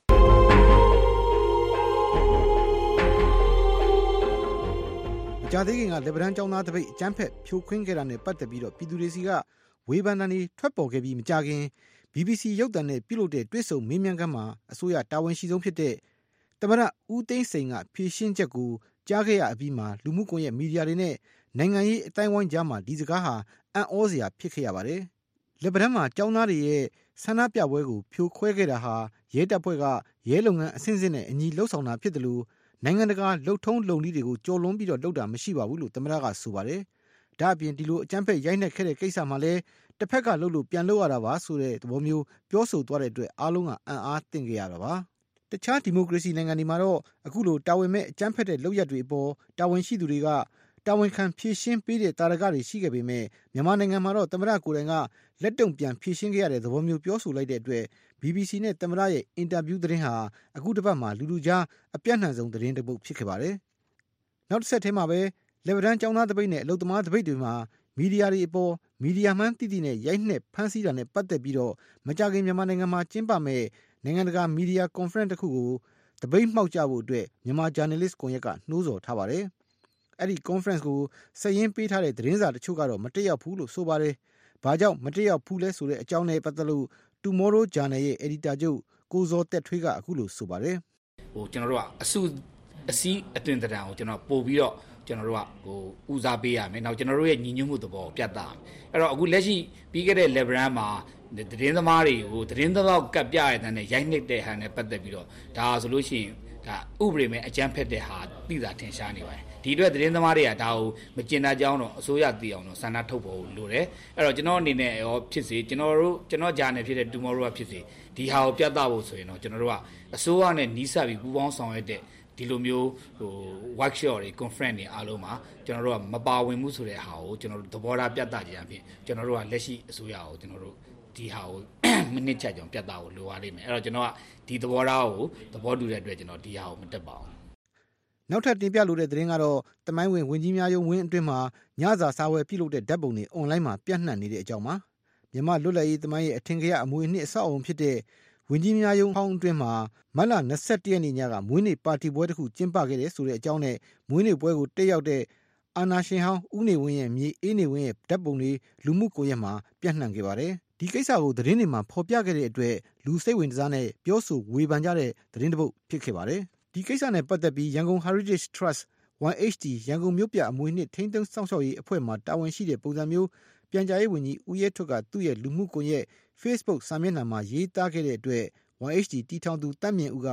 ကြာသေးခင်ကလက်ဗရန်ចောင်းသားတပိတ်အကျန်းဖက်ဖြိုခွင်းခဲ့တာနဲ့ပတ်သက်ပြီးတော့ပြည်သူတွေစီကဝေဖန်တန်တွေထွက်ပေါ်ခဲ့ပြီးမကြခင် ဘီဘီစီ ရုပ်သံနဲ့ပြုလုပ်တဲ့တွေ့ဆုံမေးမြန်းခန်းမှာအစိုးရတာဝန်ရှိဆုံးဖြစ်တဲ့သမ္မတဦးသိန်းစိန်ကဖြေရှင်းချက်ကိုကြားခဲ့ရအပြီးမှာလူမှုကွန်ရက်မီဒီယာတွေနဲ့နိုင်ငံရေးအတိုင်းဝိုင်းကြားမှာဒီစကားဟာအံ့ဩစရာဖြစ်ခဲ့ရပါတယ်။လက်ဗရန်မှာចောင်းသားတွေရဲ့ဆန္ဒပြပွဲကိုဖြိုခွဲခဲ့တာဟာရဲတပ်ဖွဲ့ကရဲလုပ်ငန်းအဆင့်ဆင့်နဲ့အညီလှုပ်ဆောင်တာဖြစ်တယ်လို့နိုင်ငံတကာလှုပ်ထုံးလုံနည်းတွေကိုကြော်လွန်ပြီးတော့လှုပ်တာမရှိပါဘူးလို့သမ္မတကဆိုပါတယ်။ဒါအပြင်ဒီလိုအကြမ်းဖက်ရိုက်နှက်ခဲ့တဲ့ကိစ္စမှာလည်းတစ်ဖက်ကလှုပ်လို့ပြန်လှုပ်ရတာပါဆိုတဲ့သဘောမျိုးပြောဆိုသွားတဲ့အတွက်အားလုံးကအံ့အားသင့်ကြရတာပါ။တခြားဒီမိုကရေစီနိုင်ငံတွေမှာတော့အခုလိုတာဝန်မဲ့အကြမ်းဖက်တဲ့လုပ်ရက်တွေအပေါ်တာဝန်ရှိသူတွေကတာဝန်ခံဖြေရှင်းပေးတဲ့တာရကတွေရှိခဲ့ပေမဲ့မြန်မာနိုင်ငံမှာတော့သမ္မတကိုယ်တိုင်ကလက်တုံပြန်ဖြေရှင်းခဲ့ရတဲ့သဘောမျိုးပြောဆိုလိုက်တဲ့အတွက် ဘီဘီစီ နဲ့သမ္မတရဲ့အင်တာဗျူးသတင်းဟာအခုတစ်ပတ်မှာလူလူကြားအပြတ်နှံဆုံးသတင်းတစ်ပုဒ်ဖြစ်ခဲ့ပါတယ်။နောက်တစ်ဆက်ထဲမှာပဲလက်ဗရန်ចောင်းသားတပိတ်နဲ့အလုပ်သမားတပိတ်တွေမှာမီဒီယာတွေအပေါ်မီဒီယာမှန်းတိတိနဲ့ရိုက်နှက်ဖမ်းဆီးတာနဲ့ပတ်သက်ပြီးတော့မကြခင်မြန်မာနိုင်ငံမှာကျင်းပမဲ့နိုင်ငံတကာမီဒီယာကွန်ဖရင့်တစ်ခုကိုတပိတ်မှောက်ကြဖို့အတွက်မြန်မာဂျာနယ်လစ်ကွန်ရက်ကနှိုးဆော်ထားပါတယ်။အဲ့ဒီကွန်ဖရင့်ကိုစည်ရင်းပေးထားတဲ့သတင်းစာတချို့ကတော့မတက်ရောက်ဘူးလို့ဆိုပါတယ်။ဘာကြောင့်မတက်ရောက်ဘူးလဲဆိုတဲ့အကြောင်းနဲ့ပတ်သက်လို့Tomorrow Journal ရဲ့ editor ချုပ်ကိုဇော်တက်ထွေးကအခုလိုဆိုပါတယ်ဟိုကျွန်တော်တို့ကအစုအစည်းအသွင်တံတန်ကိုကျွန်တော်ပို့ပြီးတော့ကျွန်တော်တို့ကဟိုဦးစားပေးရမယ်နောက်ကျွန်တော်တို့ရဲ့ညီညွတ်မှုသဘောကိုပြသရမယ်အဲ့တော့အခုလက်ရှိပြီးခဲ့တဲ့ level မှာသတင်းသမားတွေကိုသတင်းသမားကပ်ပြရတဲ့နဲ့ရိုက်နှိပ်တဲ့ဟာနဲ့ပတ်သက်ပြီးတော့ဒါဆိုလို့ရှိရင်ဒါဥပဒေမဲ့အကြမ်းဖက်တဲ့ဟာသိတာထင်ရှားနေပါတယ်ဒီအတွက်သတင်းသမားတွေကဒါကိုမကျင်နာကြအောင်တော့အစိုးရသိအောင်တော့ဆန္ဒထုတ်ဖို့လိုတယ်အဲ့တော့ကျွန်တော်အနေနဲ့ရောဖြစ်စေကျွန်တော်တို့ကျွန်တော်ဂျာနယ်ဖြစ်တဲ့ Tomorrow ဖြစ်စေဒီဟာကိုပြသဖို့ဆိုရင်တော့ကျွန်တော်တို့ကအစိုးရနဲ့နီးစပ်ပြီးပူးပေါင်းဆောင်ရွက်တဲ့ဒီလိုမျိုးဟို workshop တွေ conference တွေအားလုံးမှာကျွန်တော်တို့ကမပါဝင်မှုဆိုတဲ့ဟာကိုကျွန်တော်တို့သဘောထားပြသကြရအဖြစ်ကျွန်တော်တို့ကလက်ရှိအစိုးရကိုကျွန်တော်တို့ဒီဟာကိုမနစ်ချက်ကြောင်ပြသဖို့လိုပါလိမ့်မယ်အဲ့တော့ကျွန်တော်ကဒီသဘောထားကိုသဘောတူတဲ့အတွက်ကျွန်တော်ဒီဟာကိုမတက်ပါဘူးနောက်ထပ်တင်ပြလိုတဲ့သတင်းကတော့တမိုင်းဝင်ဝင်ကြီးများရုံးဝင်းအတွင်းမှာညစာစားဝယ်ပြုလုပ်တဲ့ဓာတ်ပုံတွေအွန်လိုင်းမှာပြန့်နှံ့နေတဲ့အကြောင်းပါမြန်မာလွတ်လပ်ရေးတမိုင်းရဲ့အထင်ကရအမွေအနှစ်အဆောက်အအုံဖြစ်တဲ့ဝင်ကြီးများရုံးဟောင်းအတွင်းမှာမတ်လ၂၁ရက်နေ့ညကမွေးနေ့ပါတီပွဲတစ်ခုကျင်းပခဲ့တဲ့ဆိုတဲ့အကြောင်းနဲ့မွေးနေ့ပွဲကိုတက်ရောက်တဲ့အာနာရှင်ဟောင်းဦးနေဝင်းရဲ့မြေအေးနေဝင်းရဲ့ဓာတ်ပုံတွေလူမှုကွန်ရက်မှာပြန့်နှံ့ခဲ့ပါတယ်ဒီကိစ္စကိုသတင်းတွေမှာဖော်ပြခဲ့တဲ့အတွက်လူစိတ်ဝင်စားနဲ့ပြောဆိုဝေဖန်ကြတဲ့သတင်းတစ်ပုဒ်ဖြစ်ခဲ့ပါတယ်ဒီကိစ္စနဲ့ပတ်သက်ပြီးရန်ကုန် Heritage Trust ဝမ် အေイチ တီ ရန်ကုန်မြို့ပြအမွေအနှစ်ထိန်းသိမ်းစောင့်ရှောက်ရေးအဖွဲ့မှတာဝန်ရှိတဲ့ပုံစံမျိုးပြန်ကြားရေးဝန်ကြီးဦးရဲထွဋ်ကသူ့ရဲ့လူမှုကွန်ရက် Facebook စာမျက်နှာမှာရေးသားခဲ့တဲ့အတွက် ဝမ် အေイチ တီ တီထောင်သူတတ်မြင့်ဦးက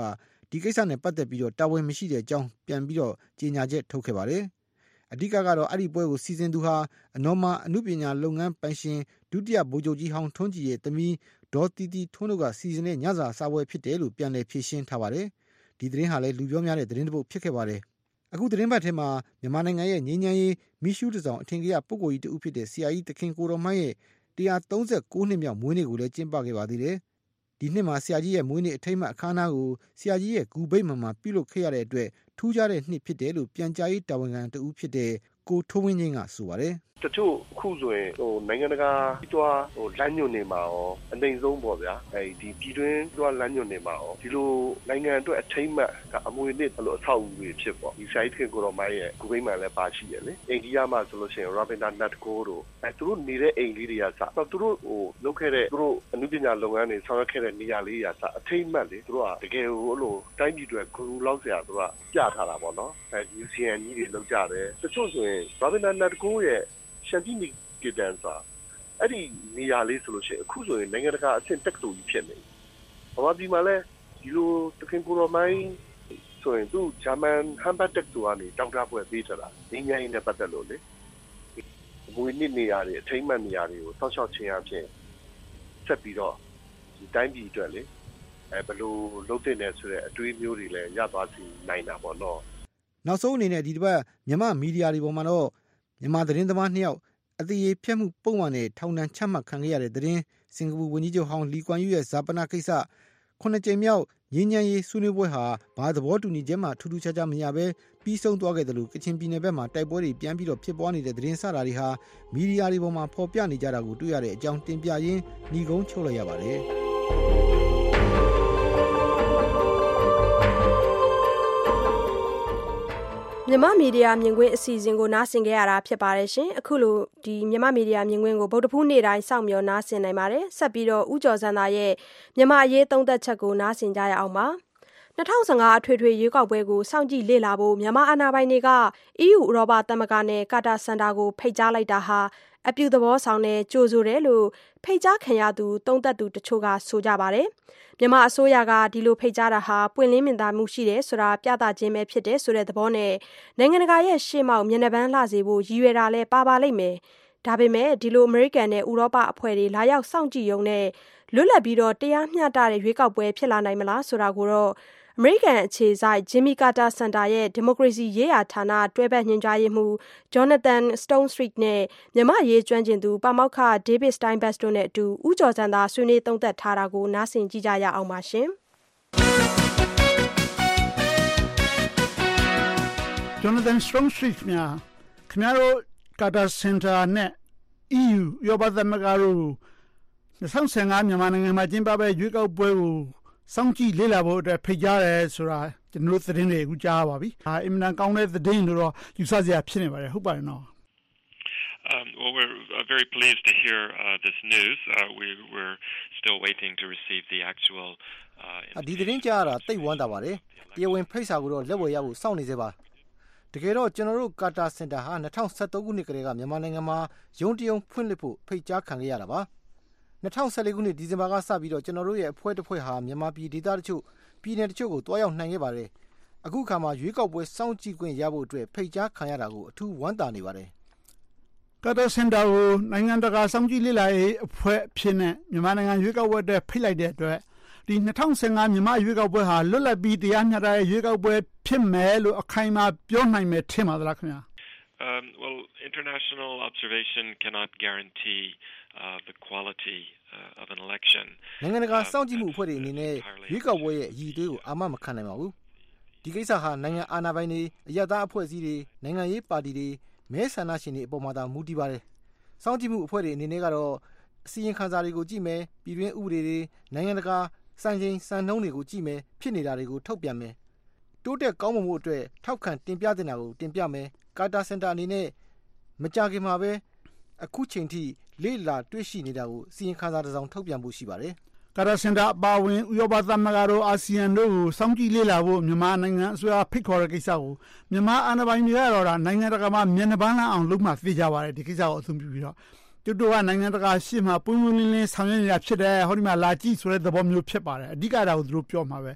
ဒီကိစ္စနဲ့ပတ်သက်ပြီးတော့တာဝန်မရှိတဲ့အကြောင်းပြန်ပြီးတော့ကြေညာချက်ထုတ်ခဲ့ပါတယ်အဓိကကတော့အဲ့ဒီပွဲကိုစီစဉ်သူဟာအနော်မာအမှုပညာလုပ်ငန်းပိုင်ရှင်ဒုတိယဗိုလ်ချုပ်ကြီးဟောင်းထွန်းကြည်ရဲ့သမီးဒေါ်တီတီထွန်းတို့ကစီစဉ်တဲ့ညစာစားပွဲဖြစ်တယ်လို့ပြန်လည်ဖြေရှင်းထားပါတယ်ဒီသတင်းဟာလည်းလူပြောများတဲ့သတင်းတစ်ပုဒ်ဖြစ်ခဲ့ပါတယ်အခုသတင်းပတ်ထဲမှာမြန်မာနိုင်ငံရဲ့ငြိမ်းချမ်းရေးမိရှုတစောင်အထင်ကြီးပုဂ္ဂိုလ်ကြီးတဦးဖြစ်တဲ့ဆရာကြီးသခင်ကိုတော်မှန်းရဲ့one hundred thirty-nineနှစ်မြောက်မွေးနေ့ကိုလည်းကျင်းပခဲ့ပါသေးတယ်ဒီနှစ်မှာဆရာကြီးရဲ့မွေးနေ့အထိမ်းအမှတ်အခမ်းအနားကိုဆရာကြီးရဲ့ဂူဗိတ်မှန်မှာပြုလုပ်ခဲ့ရတဲ့အတွက်ထူးခြားတဲ့နှစ်ဖြစ်တယ်လို့ပြန်ကြားရေးတာဝန်ခံတဦးဖြစ်တဲ့ကိုထိုးဝင်းချင်းကဆိုပါတယ်တချို့အခုဆိုရင်ဟိုနိုင်ငံတကာပြီးတော့ဟိုလမ်းညွှန်နေမှာရောအနိုင်ဆုံးပေါ့ဗျာအဲဒီပြည်တွင်းတော့လမ်းညွှန်နေမှာရောဒီလိုနိုင်ငံအတွက်အထိမ်းအမှတ်ကအမွေနှစ်ဘယ်လိုအဆောက်အဦတွေဖြစ်ပေါ့ဒီ site ကိုတော့မိုင်းရဲ့ဂူဗိတ်မှန်လည်းပါရှိရလေအိန္ဒိယမှာဆိုလို့ရှိရင် Rabindranath Tagore တို့အဲသူတို့နေတဲ့အိမ်လေးတွေကစသူတို့ဟိုလုပ်ခဲ့တဲ့သူတို့အနုပညာလုပ်ငန်းတွေဆောင်ရွက်ခဲ့တဲ့နေရာလေးတွေကစအထိမ်းအမှတ်လေသူတို့ကတကယ်ဟိုလိုတိုင်းပြည်အတွက်ဂူလောက်စရာသူကပြထားတာပေါ့နော်အဲ U C N ကြီးတွေလောက်ကြတယ်တချို့ဆိုရင် Rabindranath Tagore ရဲ့ရှမ်းပြည်နယ်ကတန်းစာအဲ့ဒီနေရာလေးဆိုလို့ရှိရင်အခုဆိုရင်နိုင်ငံတကာအဆင့်တက်တူကြီးဖြစ်နေဘာမှဒီမှာလဲဒီလိုတခင်ကိုရောမိုင်းဆိုရင်သူဂျာမန်ဟမ်ဘတ်တက်တူကနေတောက်တာပွဲပေးထားတာငင်းငင်းနဲ့ပတ်သက်လို့လေဘွေနစ်နေရာတွေအထိမ်းမှတ်နေရာတွေကိုစောက်ရှောက်ခြင်းအဖြစ်ဆက်ပြီးတော့ဒီတိုင်းပြည်အတွက်လေအဲဘယ်လိုလုပ်တဲ့လဲဆိုတဲ့အတွေးမျိုးတွေလည်းရသွားစီနိုင်တာပေါ့နော်နောက်ဆုံးအနေနဲ့ဒီတစ်ပတ်မြန်မာမီဒီယာတွေပေါ်မှာတော့မြန်မာသတင်းသမားနှစ်ယောက်အသေးဖြတ်မှုပုံမှန်နဲ့ထောင်ဒဏ်ချမှတ်ခံခဲ့ရတဲ့သတင်းစင်ကာပူဝန်ကြီးချုပ်ဟောင်းလီကွမ်ယူရဲ့ဇာပနာကိစ္စခုနှစ်ကြိမ်မြောက်ငြိမ်းချမ်းရေးဆွေးနွေးပွဲဟာဘာသဘောတူညီချက်မှထူးထူးခြားခြားမရဘဲပြီးဆုံးသွားခဲ့တယ်လို့ကချင်ပြည်နယ်ဘက်မှာတိုက်ပွဲတွေပြန်ပြီးတော့ဖြစ်ပွားနေတဲ့သတင်းစတာတွေဟာမီဒီယာတွေပေါ်မှာဖော်ပြနေကြတာကိုတွေ့ရတဲ့အကြောင်းတင်ပြရင်းဏီကုန်းချုပ်လိုက်ရပါတယ်မြန်မာမီဒီယာမြင်ကွင်းအစီအစဉ်ကိုနားဆင်ကြရတာဖြစ်ပါတယ်ရှင်အခုလိုဒီမြန်မာမီဒီယာမြင်ကွင်းကိုဗုဒ္ဓဖူးနေ့တိုင်းစောင့်မျှော်နားဆင်နိုင်ပါတယ်ဆက်ပြီးတော့ဦးကျော်စံသာရဲ့မြန်မာအရေးသုံးသက်ချက်ကိုနားဆင်ကြရအောင်ပါtwo thousand fifteenအထွေထွေရွေးကောက်ပွဲကိုစောင့်ကြည့်လေ့လာဖို့မြန်မာအာဏာပိုင်တွေက E U ဥရောပသမဂ္ဂနဲ့ကာတာစင်တာကိုဖိတ်ကြားလိုက်တာဟာအပြုသဘောဆောင်တဲ့ကြိုဆိုတယ်လို့ဖိတ်ကြားခံရသူသုံးသက်သူတချို့ကဆိုကြပါတယ်မြန်မာအစိုးရကဒီလိုဖိတ်ကြားတာဟာပွင့်လင်းမြင်သာမှုရှိတယ်ဆိုတာပြသခြင်းပဲဖြစ်တယ်ဆိုတဲ့သဘောနဲ့နိုင်ငံတကာရဲ့ရှေ့မှောက်မျက်နှာပန်းလှစေဖို့ရည်ရွယ်တာလဲပါပါလိမ့်မယ်ဒါပေမဲ့ဒီလိုအမေရိကန်နဲ့ဥရောပအဖွဲ့တွေလာရောက်စောင့်ကြည့်ရုံနဲ့လွတ်လပ်ပြီးတော့တရားမျှတတဲ့ရွေးကောက်ပွဲဖြစ်လာနိုင်မလားဆိုတာကိုတော့အမေရိကန်အခြေစိုက်ဂျင်မီကာတာစင်တာရဲ့ဒီမိုကရေစီရေးရာဌာနတွဲဘက်ညွှန်ကြားရေးမှူးဂျော်နသန်စတုန်းစထရစ်နဲ့မြန်မာရေးကျွမ်းကျင်သူပါမောက္ခဒေးဗစ်စတိုင်းဘတ်တို့နဲ့အတူဦးကျော်စံသာဆွေးနွေးသုံးသပ်ထားတာကိုနားဆင်ကြည့်ကြရအောင်ပါရှင်ဂျော်နသန်စတုန်းစထရစ်များခင်ဗျားတို့ကာတာစင်တာနဲ့ E U ဥရောပသမဂ္ဂတို့twenty fifteenမြန်မာနိုင်ငံမှာကျင်းပတဲ့ရွေးကောက်ပွဲကိုစောင့်ကြည့်လေ့လာဖို့အတွက်ဖိတ်ကြားတယ်ဆိုတာကျွန်တော်သတင်းတွေအခုကြားပါပြီ။ဒါအင်မတန်ကောင်းတဲ့သတင်းလို့တော့ယူဆစရာဖြစ်နေပါတယ်ဟုတ်ပါတယ်နော် Um, well, we're uh, very pleased to hear uh, this news. Uh, we, we're still waiting to receive the actual. ဒီသတင်းကြားတာသိဝမ်းသာပါတယ်။တရားဝင်ဖိတ်စာကိုတော့လက်ဝယ်ရဖို့စောင့်နေစေပါ။တကယ်တော့ကျွန်တော်တို့ကာတာစင်တာဟာtwenty seventeenခုနှစ်ကတည်းကမြန်မာနိုင်ငံမှာရုံးတရုံဖွင့်လှစ်ဖို့ဖိတ်ကြားခံခဲ့ရတာပါ။twenty fourteenခုနှစ်ဒီဇင်ဘာကစပြီးတော့ကျွန်တော်တို့ရဲ့အဖွဲ့တစ်ဖွဲ့ဟာမြန်မာပြည်ဒေသတချို့ပြည်နယ်တချို့ကိုတွားရောက်နိုင်ခဲ့ပါတယ်။အခုခါမှာရွေးကောက်ပွဲစောင့်ကြည့်ခွင့်ရဖို့အတွက်ဖိတ်ကြားခံရတာကိုအထူးဝမ်းသာနေပါတယ်။ကာတာစင်တာကိုနိုင်ငံတကာစောင့်ကြည့်လေ့လာရေးအဖွဲ့ဖြစ်နေမြန်မာနိုင်ငံရွေးကောက်ပွဲအတွက်ဖိတ်လိုက်တဲ့အတွက်ဒီtwenty fifteenမြန်မာရွေးကောက်ပွဲဟာလွတ်လပ်ပြီးတရားမျှတတဲ့ရွေးကောက်ပွဲဖြစ်မယ်လို့အခိုင်အမာပြောနိုင်မယ်ထင်ပါသလားခင်ဗျာ Um, well, international observation cannot guarantee uh, the quality uh, of an election. နိုင်ငံတကာစောင့်ကြည့်မှုအဖွဲ့တွေအနေနဲ့ရွေးကောက်ပွဲရဲ့အရည်အသွေးကိုအာမမခံနိုင်ပါဘူး။ဒီကိစ္စဟာနိုင်ငံအာဏာပိုင်တွေအရပ်သားအဖွဲ့အစည်းတွေနိုင်ငံရေးပါတီတွေမဲဆန္ဒရှင်တွေအပေါ်မှာသာမူတည်ပါတယ်။စောင့်ကြည့်မှုအဖွဲ့တွေအနေနဲ့ကတော့အစီရင်ခံစာတွေကိုကြည့်မယ်ပြည်တွင်းဥပဒေတွေနိုင်ငံတကာစံချိန်စံနှုန်းတွေကိုကြည့်မယ်ဖြစ်နေတာတွေကိုထုတ်ပြန်မယ်။တိုးတက်ကောင်းမွန်မှုအတွက်ထောက်ခံတင်ပြတဲ့နာကိုတင်ပြမယ်။ကာတာစင်တာအနေနဲ့မကြခင်မှာပဲအခုချိန်ထိလေ့လာတွေ့ရှိနေတာကိုစီရင်ခန်းစာတစ်စောင်ထုတ်ပြန်ဖို့ရှိပါတယ်။ကာတာစင်တာအပါအဝင်ဥရောပသမဂ္ဂတို့အာဆီယံတို့ကိုစောင့်ကြည့်လေ့လာဖို့မြန်မာနိုင်ငံအစိုးရဖိတ်ခေါ်တဲ့ကိစ္စကိုမြန်မာအာဏာပိုင်တွေကတော့ဒါနိုင်ငံတကာမှာမျက်နှာပန်းလန်းအောင်လုပ်မှသိကြပါတယ်ဒီကိစ္စကိုအသုံးပြုပြီးတော့တူတူကနိုင်ငံတကာရှေ့မှာပွင့်ပွင့်လင်းလင်းဆောင်ရွက်နေတာဖြစ်တယ်ဟောဒီမှာလာကြည့်ဆိုတဲ့သဘောမျိုးဖြစ်ပါတယ်အဓိကဒါကိုသူတို့ပြောမှာပဲ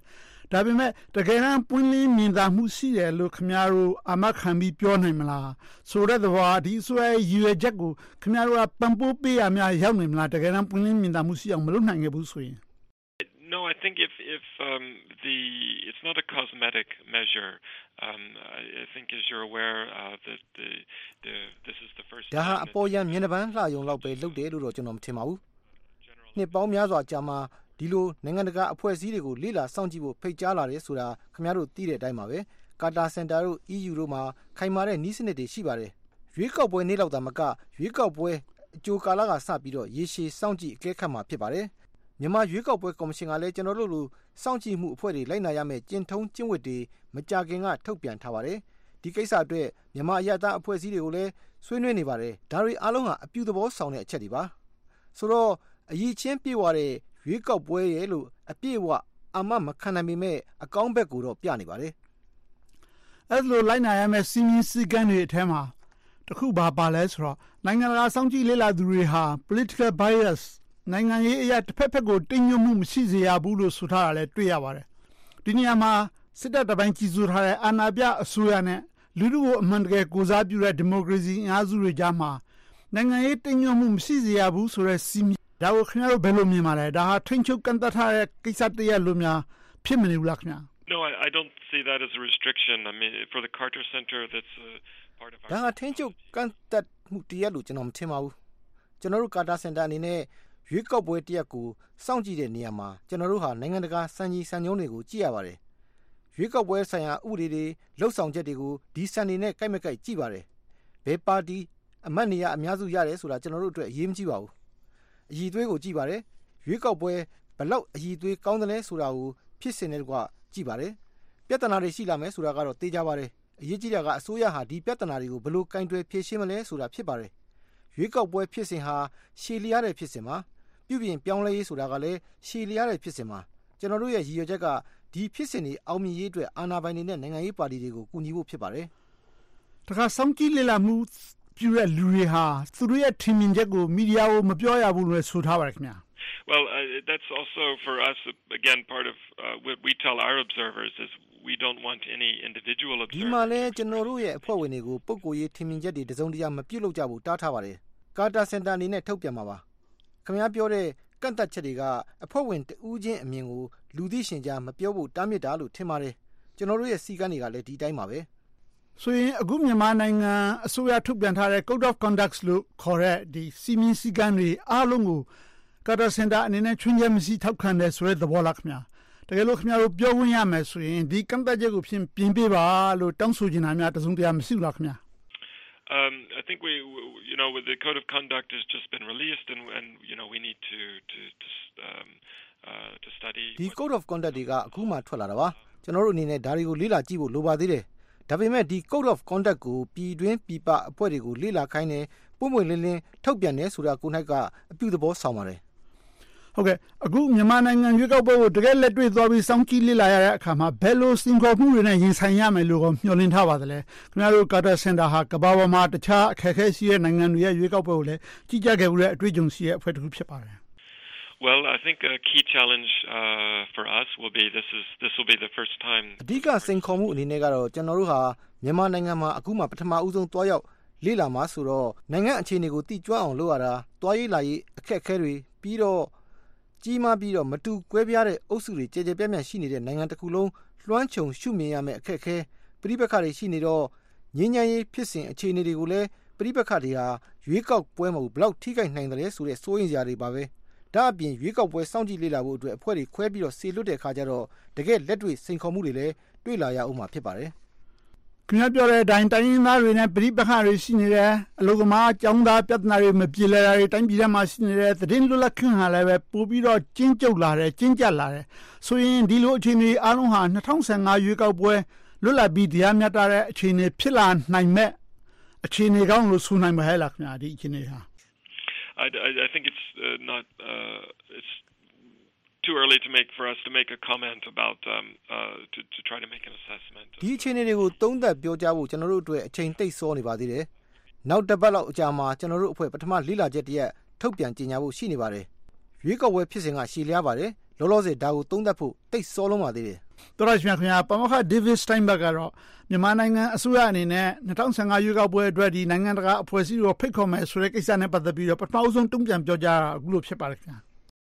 ဒါပေမဲ့တကယ်တမ်းပွင့်လင်းမြင်သာမှုရှိတယ်လို့ခင်ဗျားတို့အာမခံပြီးပြောနိုင်မလားဆိုတဲ့သဘောဒီဆိုရဲရည်ရွယ်ချက်ကိုခင်ဗျားတို့ကပံ့ပိုးပေးရများရောက်နိုင်မလားတကယ်တမ်းပွင့်လင်းမြင်သာမှုရှိအောင်မလုပ်နိုင်ခဲ့ဘူးဆိုရင် No, I think if if um, the it's not a cosmetic measure. Um, I, I think, as you're aware, uh, that the the this is the first. ဒါဟာအပေါ်ယံမျက်နှာပန်းလှယုံလောက်ပဲလုပ်တယ်လို့တော့ကျွန်တော်မထင်ပါဘူး။နှစ်ပေါင်းများစွာကြာမှဒီလိုနိုင်ငံတကာအဖွဲ့အစည်းတွေကိုလေ့လာစောင့်ကြည့်ဖို့ဖိတ်ကြားလာတယ်ဆိုတာခင်ဗျားတို့သိတဲ့အတိုင်းပါပဲ။ကာတာစင်တာတို့ E U တို့မှာခိုင်မာတဲ့နည်းစနစ်တွေရှိပါတယ်။ရွေးကောက်ပွဲနေ့လောက်သာမကရွေးကောက်ပွဲအကြိုကာလကစပြီးတော့ရေရှည်စောင့်ကြည့်အကဲခတ်မှာဖြစ်ပါတယ်။မြန်မာရွေးကောက်ပွဲကော်မရှင်ကလည်းကျွန်တော်တို့လိုစောင့်ကြည့်မှုအဖွဲ့တွေလိုက်နာရမယ့်ကျင့်ထုံးကျင့်ဝတ်တွေမကြာခင်ကထုတ်ပြန်ထားပါတယ်ဒီကိစ္စအတွက်မြန်မာအရတာအဖွဲ့အစည်းတွေကိုလည်းဆွေးနွေးနေပါတယ်ဒါတွေအားလုံးဟာအပြုသဘောဆောင်တဲ့အချက်တွေပါဆိုတော့အရေးချင်းပြေဝတဲ့ရွေးကောက်ပွဲရဲ့လို့အပြည့်အဝအာမမခံနိုင်ပေမဲ့အကောင်းဘက်ကိုတော့ပြနေပါတယ်အဲ့လိုလိုက်နာရမယ့်စီမင်းစည်းကမ်းတွေအထက်မှာတခုပါပါလဲဆိုတော့နိုင်ငံတကာစောင့်ကြည့်လေ့လာသူတွေဟာ political biasနိုင်ငံရေးအရာတစ်ဖက်ဖက်ကိုတင်းညွတ်မှုမရှိစေရဘူးလို့ဆိုထားတာလည်းတွေ့ရပါတယ်ဒီနေရာမှာစစ်တပ်တပိုင်းကြီးစိုးထားတဲ့အာဏာပြအစိုးရနဲ့လူထုကိုအမှန်တကယ်ကိုစားပြုတဲ့ဒီမိုကရေစီအင်အားစုတွေကြားမှာနိုင်ငံရေးတင်းညွတ်မှုမရှိစေရဘူးဆိုတဲ့စီမီဒါကိုခင်ဗျားတို့ဘယ်လိုမြင်ပါလဲဒါဟာထိန်းချုပ်ကန့်သတ်ထားတဲ့ကိစ္စတည်းလို့များဖြစ်မနေဘူးလားခင်ဗျာ No, I, I don't see that as a restriction. I mean, for the Carter Center, that's uh, part of our. ဒါထိန်းချုပ်ကန့်သတ်မှုတည်းလို့ကျွန်တော်မထင်ပါဘူးကျွန်တော်တို့ကာတာစင်တာအနေနဲ့ရွေးကောက်ပွဲတရက်ကိုစောင့်ကြည့်တဲ့နေရာမှာကျွန်တော်တို့ဟာနိုင်ငံတကာစံကြီးစံညွှန်းတွေကိုကြည့်ရပါတယ်ရွေးကောက်ပွဲဆိုင်ရာဥပဒေတွေလှုပ်ဆောင်ချက်တွေကိုဒီစံနေနဲ့ကိုက်မကိုက်ကြည့်ပါတယ်ဘယ်ပါတီအမတ်နေရာအများစုရတယ်ဆိုတာကျွန်တော်တို့အတွက်အရေးမကြီးပါဘူးအည်သွေးကိုကြည့်ပါတယ်ရွေးကောက်ပွဲဘလောက်အည်သွေးကောင်းတယ်လဲဆိုတာကိုဖြစ်စဉ်တွေကကြည့်ပါတယ်ပြဿနာတွေရှိလာမယ်ဆိုတာကတော့သိကြပါတယ်အရေးကြီးတာကအစိုးရဟာဒီပြဿနာတွေကိုဘယ်လိုကင်တွယ်ဖြေရှင်းမလဲဆိုတာဖြစ်ပါတယ်ရွေးကောက်ပွဲဖြစ်စဉ်ဟာရှည်လျားတဲ့ဖြစ်စဉ်မှာပြုပြင်ပြောင်းလဲရေးဆိုတာကလည်းရှည်လျားတဲ့ဖြစ်စဉ်မှာကျွန်တော်တို့ရဲ့ရည်ရွယ်ချက်ကဒီဖြစ်စဉ်တွေအောင်မြင်ရေးအတွက်အာဏာပိုင်တွေနဲ့နိုင်ငံရေးပါတီတွေကိုကူညီဖို့ဖြစ်ပါတယ်။တခါစောင့်ကြည့်လေ့လာမှုပြုတဲ့လူတွေဟာသူတို့ရဲ့ထင်မြင်ချက်ကိုမီဒီယာကိုမပြောရဘူးလို့ဆိုထားပါတယ်ခင်ဗျာ။ Well, uh, that's also for us again part of uh, what we tell our observers is we don't want any individual observers. ဒီမှာလည်းကျွန်တော်တို့ရဲ့အဖွဲ့ဝင်တွေကိုပုဂ္ဂိုလ်ရေးထင်မြင်ချက်တွေတစုံတရာမပြုတ်လို့ကြဘူးတားထားပါတယ်။ကာတာစင်တာအနေနဲ့ထုတ်ပြန်မှာပါ။ခင်ဗျားပြောတဲ့ကန့်သတ်ချက်တွေကအဖွဲ့ဝင်တဦးချင်းအမြင်ကိုလူသိရှင်ကြားမပြောဖို့တားမြစ်တာလို့ထင်ပါတယ်ကျွန်တော်တို့ရဲ့စီကံတွေကလည်းဒီတိုင်းပါပဲဆိုရင်အခုမြန်မာနိုင်ငံအစိုးရထုတ်ပြန်ထားတဲ့ Code of Conduct လို့ခေါ်တဲ့ဒီစီမင်းစည်းကမ်းတွေအားလုံးကိုကာတာစင်တာအနေနဲ့ချွင်းချက်မရှိထောက်ခံတယ်ဆိုတဲ့သဘောလားခင်ဗျာတကယ်လို့ခင်ဗျားတို့ပြောဝင်ရမယ်ဆိုရင်ဒီကန့်သတ်ချက်ကိုဖြင့်ပြင်ပေးပါလို့တောင်းဆိုနေတာများတစုံတရာမရှိဘူးလားခင်ဗျာ Um, I think we, you know, with the code of conduct has just been released, and, and you know, we need to to to, um, uh, to study. The code of conduct တွေကအခုမှထွက်လာတာပါကျွန်တော်တို့အနေနဲ့ဒါတွေကိုလေ့လာကြည့်ဖို့လိုပါသေးတယ်ဒါပေမဲ့ဒီ code of conduct ကိုပြည်တွင်းပြည်ပအဖွဲ့တွေကိုလေ့လာခိုင်းတယ်ပုံမှန်လင်းလင်းထုတ်ပြန်တယ်ဆိုတာကိုနိုင်ကအပြုသဘောဆောင်ပါတယ်ဟုတ်ကဲ့အခုမြန်မာနိုင်ငံရွေးကောက်ပွဲကိုတကယ်လက်တွေ့သွားပြီးစောင့်ကြည့်လေ့လာရတဲ့အခါမှာဘယ်လိုစင်ခေါ်မှုတွေနဲ့ရင်ဆိုင်ရမယ်လို့မျှော်လင့်ထားပါသလဲခင်ဗျားတို့ကာတာစင်တာဟာကမ္ဘာပေါ်မှာတခြားအခက်အခဲရှိတဲ့နိုင်ငံတွေရဲ့ရွေးကောက်ပွဲကိုလည်းကြီးကြပ်ခဲ့မှုတဲ့အတွေ့အကြုံရှိတဲ့အဖွဲ့တစ်ခုဖြစ်ပါတယ် Well, I think a key challenge uh, for us will be this is this will be the first time. အဓိကစင်ခေါ်မှုအနေနဲ့ကတော့ကျွန်တော်တို့ဟာမြန်မာနိုင်ငံမှာအခုမှပထမဦးဆုံးတွားရောက်လေ့လာမှာဆိုတော့နိုင်ငံအခြေအနေကိုသိကျွမ်းအောင်လုပ်ရတာတွားရေးလာရေးအခက်အခဲတွေပြီးတော့ကြီးမားပြီးတော့မတူကွဲပြားတဲ့အုပ်စုတွေကြဲကြဲပြန့်ပြန့်ရှိနေတဲ့နိုင်ငံတစ်ခုလုံးလွှမ်းခြုံရှုမြင်ရမယ့်အခက်အခဲပြိပခါတွေရှိနေတော့ငြင်းညမ်းရေးဖြစ်စဉ်အခြေအနေတွေကိုလည်းပြိပခါတွေဟာရွေးကောက်ပွဲမှာဘလောက်ထိခိုက်နိုင်တယ်လဲဆိုတဲ့စိုးရိမ်စရာတွေပါပဲဒါအပြင်ရွေးကောက်ပွဲစောင့်ကြည့်လေ့လာဖို့အတွက်အဖွဲ့တွေခွဲပြီးတော့ဆေလွတ်တဲ့အခါကျတော့တကယ်လက်တွေ့စိန်ခေါ်မှုတွေလည်းတွေ့လာရအောင်မှာဖြစ်ပါတယ်ခင်ဗျားပြောတဲ့အတိုင်းတိုင်းရင်းသားတွေနဲ့ပြိပခါတွေရှိနေတယ်အလုပ်သမားအကြောင်းသားပြဿနာတွေမပြေလည်တာတွေတိုင်းပြည်ထဲမှာရှိနေတဲ့သတင်းလွတ်လပ်ခွင့်ဟာလည်းပဲပို့ပြီးတော့ကျဉ်းကျုပ်လာတယ်ကျဉ်းကျပ်လာတယ်ဆိုရင်ဒီလိုအခြေအနေအားလုံးဟာ၂၀၁၅ရွေးကောက်ပွဲလွတ်လပ်ပြီးတရားမျှတတဲ့အခြေအနေဖြစ်လာနိုင်မဲ့အခြေအနေကောင်းလို့ဆိုနိုင်မှာဟဲ့လားခင်ဗျာဒီအခြေအနေဟာ I, I, I think it's uh, not uh, it's too early to make for us to make a comment about um uh to to try to make an assessment ဒီအခြေအနေတွေကိုသုံးသပ်ပြောကြားဖို့ကျွန်တော်တို့အတွက်အချိန်တိတ်စောနေပါသေးတယ်နောက်တစ်ပတ်လောက်အကြာမှာကျွန်တော်တို့အဖွဲ့ပထမလေ့လာချက်တရက်ထုတ်ပြန်ကြေညာဖို့ရှိနေပါတယ်ရွေးကောက်ပွဲဖြစ်စဉ်ကရှည်လျားပါတယ်လောလောဆယ်ဒါကိုသုံးသပ်ဖို့တိတ်စောလုံးပါသေးတယ်တော်ရရှိမြခင်ဗျာပမောက္ခဒေးဗစ်စတိုင်းဘတ်ကတော့မြန်မာနိုင်ငံအစိုးရအနေနဲ့၂၀၁၅ရွေးကောက်ပွဲအတွက်ဒီနိုင်ငံတကာအဖွဲ့အစည်းကိုဖိတ်ခေါ်မယ်ဆိုတဲ့ကိစ္စနဲ့ပတ်သက်ပြီးတော့ပထမဆုံးတုံ့ပြန်ပြောကြားအခုလိုဖြစ်ပါတယ်ခင်ဗျာ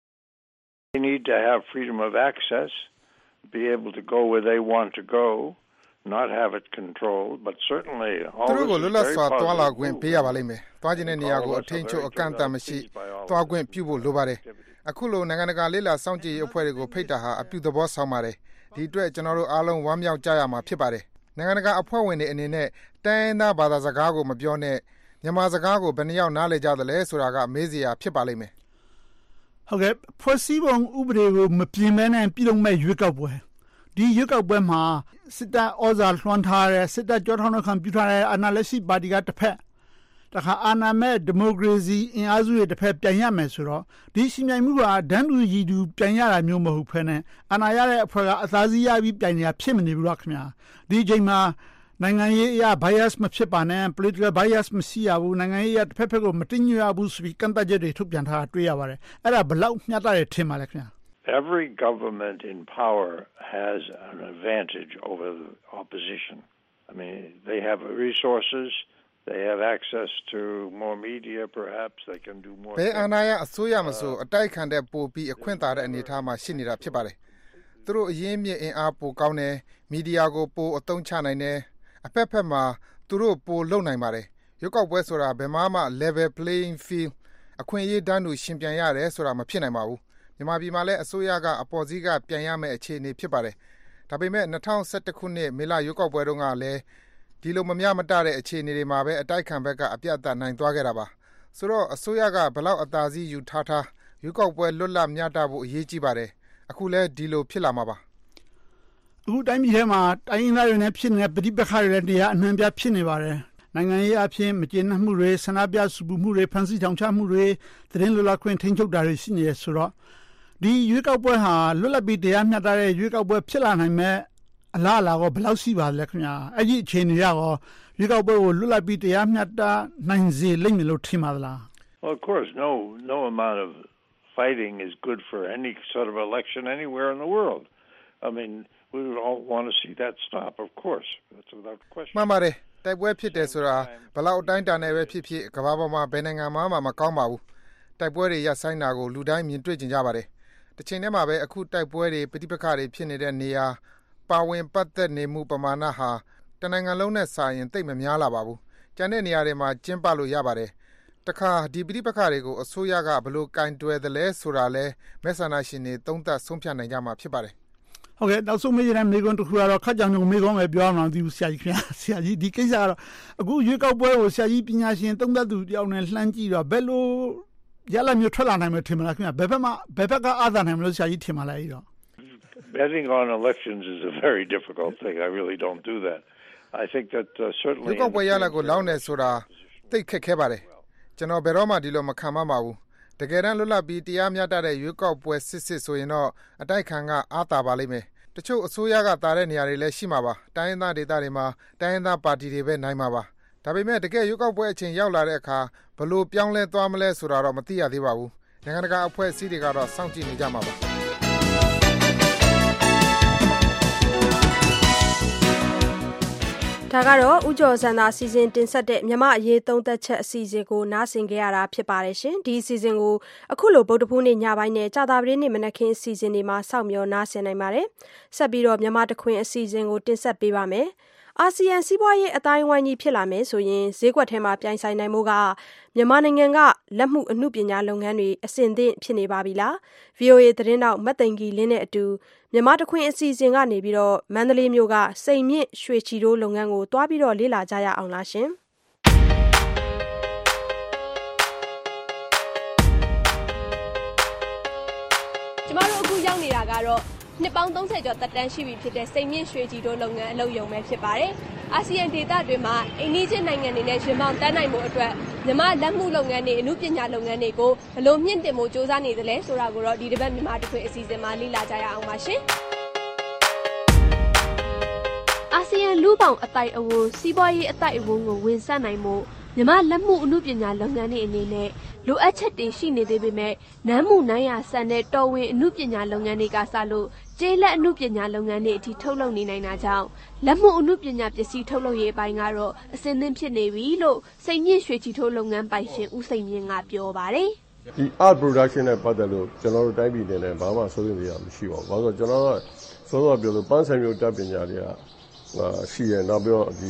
They need to have freedom of access, be able to go where they want to go, not have it controlled, but certainly all သူတို့ကိုလွတ်လပ်စွာသွားလာခွင့်ပေးရပါလိမ့်မယ်။သွားခြင်းတဲ့နေရာကိုအထင်ချုပ်အကန့်အသတ်မရှိသွားခွင့်ပြုဖို့လိုပါတယ်။အခုလိုနိုင်ငံတကာလေးလာစောင့်ကြည့်ရေးအဖွဲ့တွေကိုဖိတ်တာဟာအပြုသဘောဆောင်ပါတယ်။ဒီအတွက်ကျွန်တော်တို့အားလုံးဝမ်းမြောက်ကြရမှာဖြစ်ပါတယ်။နိုင်ငံတကာအဖွဲ့ဝင်တွေအနေနဲ့တိုင်းရင်းသားဘာသာစကားကိုမပြောနဲ့မြန်မာစကားကိုဘယ်နှယောက်နားလည်ကြသလဲဆိုတာကမေးစရာဖြစ်ပါလိမ့်မယ်။ဟုတ်ကဲ့ဖွဲ့စည်းပုံဥပဒေကိုမပြင်မဲနဲ့ပြည်လုံးမဲ့ရွေးကောက်ပွဲဒီရွေးကောက်ပွဲမှာစစ်တပ်ဩဇာလွှမ်းထားတဲ့စစ်တပ်ကြောထောက်နှခံပြုထားတဲ့အာဏာလက်ရှိပါတီကတစ်ဖက်တခါအာဏာမဲ့ဒီမိုကရေစီအင်အားစုတွေတစ်ဖက်ပြန်ရမယ်ဆိုတော့ဒီရှင်ပြိုင်မှုကဒန်းတူရည်တူပြန်ရတာမျိုးမဟုတ်ဘဲနဲ့အာဏာရတဲ့အဖွဲ့ကအသာစီးရပြီးပြန်ရဖြစ်မနေဘူးလားခင်ဗျာဒီအချိန်မှာနိုင်ငံရေးအရ bias မဖြစ်ပါနဲ့ political bias မရှိရဘူးနိုင်ငံရေးအရတစ်ဖက်ဖက်ကိုမတင်ညွှရဘူးဆိုပြီးကန့်သတ်ချက်တွေထုတ်ပြန်ထားတာတွေ့ရပါတယ်အဲ့ဒါဘယ်လောက်မျှတတယ်ထင်ပါလဲခင်ဗျာ Every government in power has an advantage over the opposition. I mean, they have resources, they have access to more media, perhaps they can do more. ဘယ်အာဏာရအစိုးရမဆိုအတိုက်ခံတဲ့ပိုပြီးအခွင့်အာဏာတဲ့အနေအထားမှာရှိနေတာဖြစ်ပါတယ်။သူတို့အရင်းမြစ်အင်အားပိုကောင်းတယ်မီဒီယာကိုပိုအသုံးချနိုင်တယ်အဖက်ဖက်မှာသူတို့ပိုလုံနိုင်ပါတယ်။ရွေးကောက်ပွဲဆိုတာဘယ်မှမှ level playing field အခွင့်အရေးတန်းတူရှင်ပြန်ရတယ်ဆိုတာမဖြစ်နိုင်ပါဘူး။မြန်မာပြည်မှာလည်းအစိုးရကအပေါ်စီးကပြန်ရမယ့်အခြေအနေဖြစ်ပါတယ်။ဒါပေမဲ့၂၀၁၁ခုနှစ်မေလရွေးကောက်ပွဲတုန်းကလည်းဒီလိုမမျှမတတဲ့အခြေအနေတွေမှာပဲအတိုက်ခံဘက်ကအပြတ်အသတ်နိုင်သွားခဲ့တာပါ။ဆိုတော့အစိုးရကဘယ်လောက်အသာစီးယူထားထားရွေးကောက်ပွဲလွတ်လပ်မျှတဖို့အရေးကြီးပါတယ်။အခုလည်းဒီလိုဖြစ်လာမှာပါ။အခုတိုင်းပြည်ထဲမှာတိုင်းရင်းသားတွေနဲ့ဖြစ်နေတဲ့ပဋိပက္ခတွေလည်းတရားအနှံ့ပြဖြစ်နေပါတယ်။နိုင်ငံရေးအဖြစ်မကျေနပ်မှုတွေဆန္ဒပြစုပူမှုတွေဖန်ဆီးထောင်ချမှုတွေသတင်းလွတ်လပ်ခွင့်ထိန်းချုပ်တာတွေရှိနေရဆိုတော့ဒီရွေးကောက်ပွဲဟာလွတ်လပ်ပြီးတရားမျှတတဲ့ရွေးကောက်ပွဲဖြစ်လာနိုင်မဲ့အလားအလာကဘယ်လောက်ရှိပါလဲခင်ဗျာအဲ့ဒီအခြေအနေရောရွေးကောက်ပွဲကိုလွတ်လပ်ပြီးတရားမျှတနိုင်စေလိမ့်မယ်လို့ထင်ပါသလား Well, of course, no no amount of fighting is good for any sort of election anywhere in the world. I mean, we would all want to see that stop, of course. That's without question. မှန်ပါတယ်တိုက်ပွဲဖြစ်တယ်ဆိုတာဘယ်လောက်အတိုင်းအတာနဲ့ပဲဖြစ်ဖြစ်ကမ္ဘာပေါ်မှာဘယ်နိုင်ငံမှမကောင်းပါဘူးတိုက်ပွဲတွေရပ်ဆိုင်းတာကိုလူတိုင်းမြင်တွေ့ကြကြပါတယ်တစ်ချိန်တည်းမှာပဲအခုတိုက်ပွဲတွေပဋိပက္ခတွေဖြစ်နေတဲ့နေရာပါဝင်ပတ်သက်နေမှုပမာဏဟာတနိုင်ငံလုံးနဲ့စာရင်သိပ်မများလာပါဘူး။ကျန်တဲ့နေရာတွေမှာကျင်းပလို့ရပါတယ်။တခါဒီပဋိပက္ခတွေကိုအစိုးရကဘယ်လိုကင်တွယ်သလဲဆိုတာလဲမဲဆန္ဒရှင်တွေသုံးသပ်ဆုံးဖြတ်နိုင်ကြမှာဖြစ်ပါတယ်။ဟုတ်ကဲ့နောက်ဆုံးမေးရတဲ့မေးခွန်းတစ်ခုကတော့ခက်ကြောင်ကြောင်မေးခွန်းပဲပြောအောင်လို့ဒီဆရာကြီးခင်ဗျာဆရာကြီးဒီကိစ္စကတော့အခုရွေးကောက်ပွဲကိုဆရာကြီးပညာရှင်သုံးသပ်သူတယောက်နဲ့လှမ်းကြည့်တော့ဘယ်လိုရလာမျိုးထွက်လာနိုင်မယ်ထင်မလားခင်ဗျာဘယ်ဘက်မှဘယ်ဘက်ကအာသာနိုင်မလို့ဆရာကြီးထင်မလားအဲ့တော့ Betting on elections is a very difficult thing. I really don't do that. I think that uh, certainly ဒီကောက်ပွဲရလာကိုလောင်းနေဆိုတာသိခက်ခဲပါတယ်ကျွန်တော်ဘယ်တော့မှဒီလိုမခံမပါဘူးတကယ်တမ်းလွတ်လပ်ပြီးတရားမျှတတဲ့ရွေးကောက်ပွဲစစ်စစ်ဆိုရင်တော့အတိုက်ခံကအားတာပါလိမ့်မယ်တချို့အစိုးရကတာတဲ့နေရာတွေလည်းရှိမှာပါတိုင်းရင်းသားဒေသတွေမှာတိုင်းရင်းသားပါတီတွေပဲနိုင်မှာပါဒါပေမဲ့တကယ်ရွေးကောက်ပွဲအချိန်ရောက်လာတဲ့အခါဘလို့ပြောင်းလဲသွားမလဲဆိုတာတော့မသိရသေးပါဘူးနိုင်ငံတကာအဖွဲ့အစည်းတွေကတော့စောင့်ကြည့်နေကြမှာပါဒါကတော့ဥကြော်စံသာစီစဉ်တင်ဆက်တဲ့မြမအရေးသုံးသက်ချက်အစီအစဉ်ကိုနားဆင်ကြရတာဖြစ်ပါတယ်ရှင်ဒီအစီအစဉ်ကိုအခုလိုဗုဒ္ဓဖူးနေ့ညပိုင်းနဲ့ကြာသပတေးနေ့မနက်ခင်းအစီအစဉ်တွေမှာစောင့်မျှော်နားဆင်နိုင်ပါတယ်ဆက်ပြီးတော့မြမတခွင်အစီအစဉ်ကိုတင်ဆက်ပေးပါမယ်အာဆီယံစီးပွားရေးအတိုင်းဝိုင်းကြီးဖြစ်လာမယ်ဆိုရင်ဈေးကွက်ထဲမှာပြိုင်ဆိုင်နိုင်မှုကမြန်မာနိုင်ငံကလက်မှုအမှုပညာလုပ်ငန်းတွေအဆင့်သင့်ဖြစ်နေပါပြီလား ဗွီအိုအေ သတင်းတောက်မတ်သိန်ကြီးလင်းနဲ့အတူမြန်မာတခွင်အစီအစဉ်ကနေပြီးတော့မန္တလေးမြို့ကစိန်မြင့်ရွှေချီတိုးလုပ်ငန်းကိုတွားပြီးတော့လေ့လာကြရအောင်လားရှင်ကျမတို့အခုရောက်နေတာကတော့နှစ်ပေါင်းသုံးဆယ်ကျော်သက်တမ်းရှိပြီဖြစ်တဲ့စိန်မြင့်ရွှေချီတိုးလုပ်ငန်းအလုပ်ရုံပဲဖြစ်ပါတယ်။အာဆီယံဒေသတွင်းမှာအိန္ဒိယနိုင်ငံတွေနဲ့ရင်ပေါင်တန်းနိုင်မှုအတွက်မြန်မာလက်မှုလုပ်ငန်းတွေအမှုပညာလုပ်ငန်းတွေကိုဘယ်လိုမြင့်တင်ဖို့စ조사နေသလဲဆိုတာကိုတော့ဒီတစ်ပတ်မြန်မာတခွင်အစီအစဉ်မှာလေ့လာကြရအောင်ပါရှင်။အာဆီယံလူပေါင်းအတိုက်အဝန်းစီးပွားရေးအတိုက်အဝန်းကိုဝင်ဆက်နိုင်မှုမြမလက်မှုအမှုပညာလုပ်ငန်းတွေအနေနဲ့လိုအပ်ချက်တွေရှိနေသေးပေမဲ့နမ်းမှုနိုင်ရဆန်တဲ့တော်ဝင်အမှုပညာလုပ်ငန်းတွေကစလို့ကျေးလက်အမှုပညာလုပ်ငန်းတွေအထိထုတ်လုပ်နေနိုင်တာကြောင့်လက်မှုအမှုပညာပစ္စည်းထုတ်လုပ်ရေးအပိုင်းကတော့အစင်းသင်းဖြစ်နေပြီလို့စိတ်မြင့်ရွှေချီထိုးလုပ်ငန်းပိုင်ရှင်ဦးစိန်မြင့်ကပြောပါတယ်ဒီ art production နဲ့ပတ်သက်လို့ကျွန်တော်တို့တိုင်းပြည်နယ်နဲ့ဘာမှစိုးရိမ်စရာမရှိပါဘူး။ဘာလို့ကျွန်တော်တို့စောစောပြောလို့ပန်းဆိုင်မျိုးတပ်ပညာတွေကရှိရနောက်ပြီးတော့ဒီ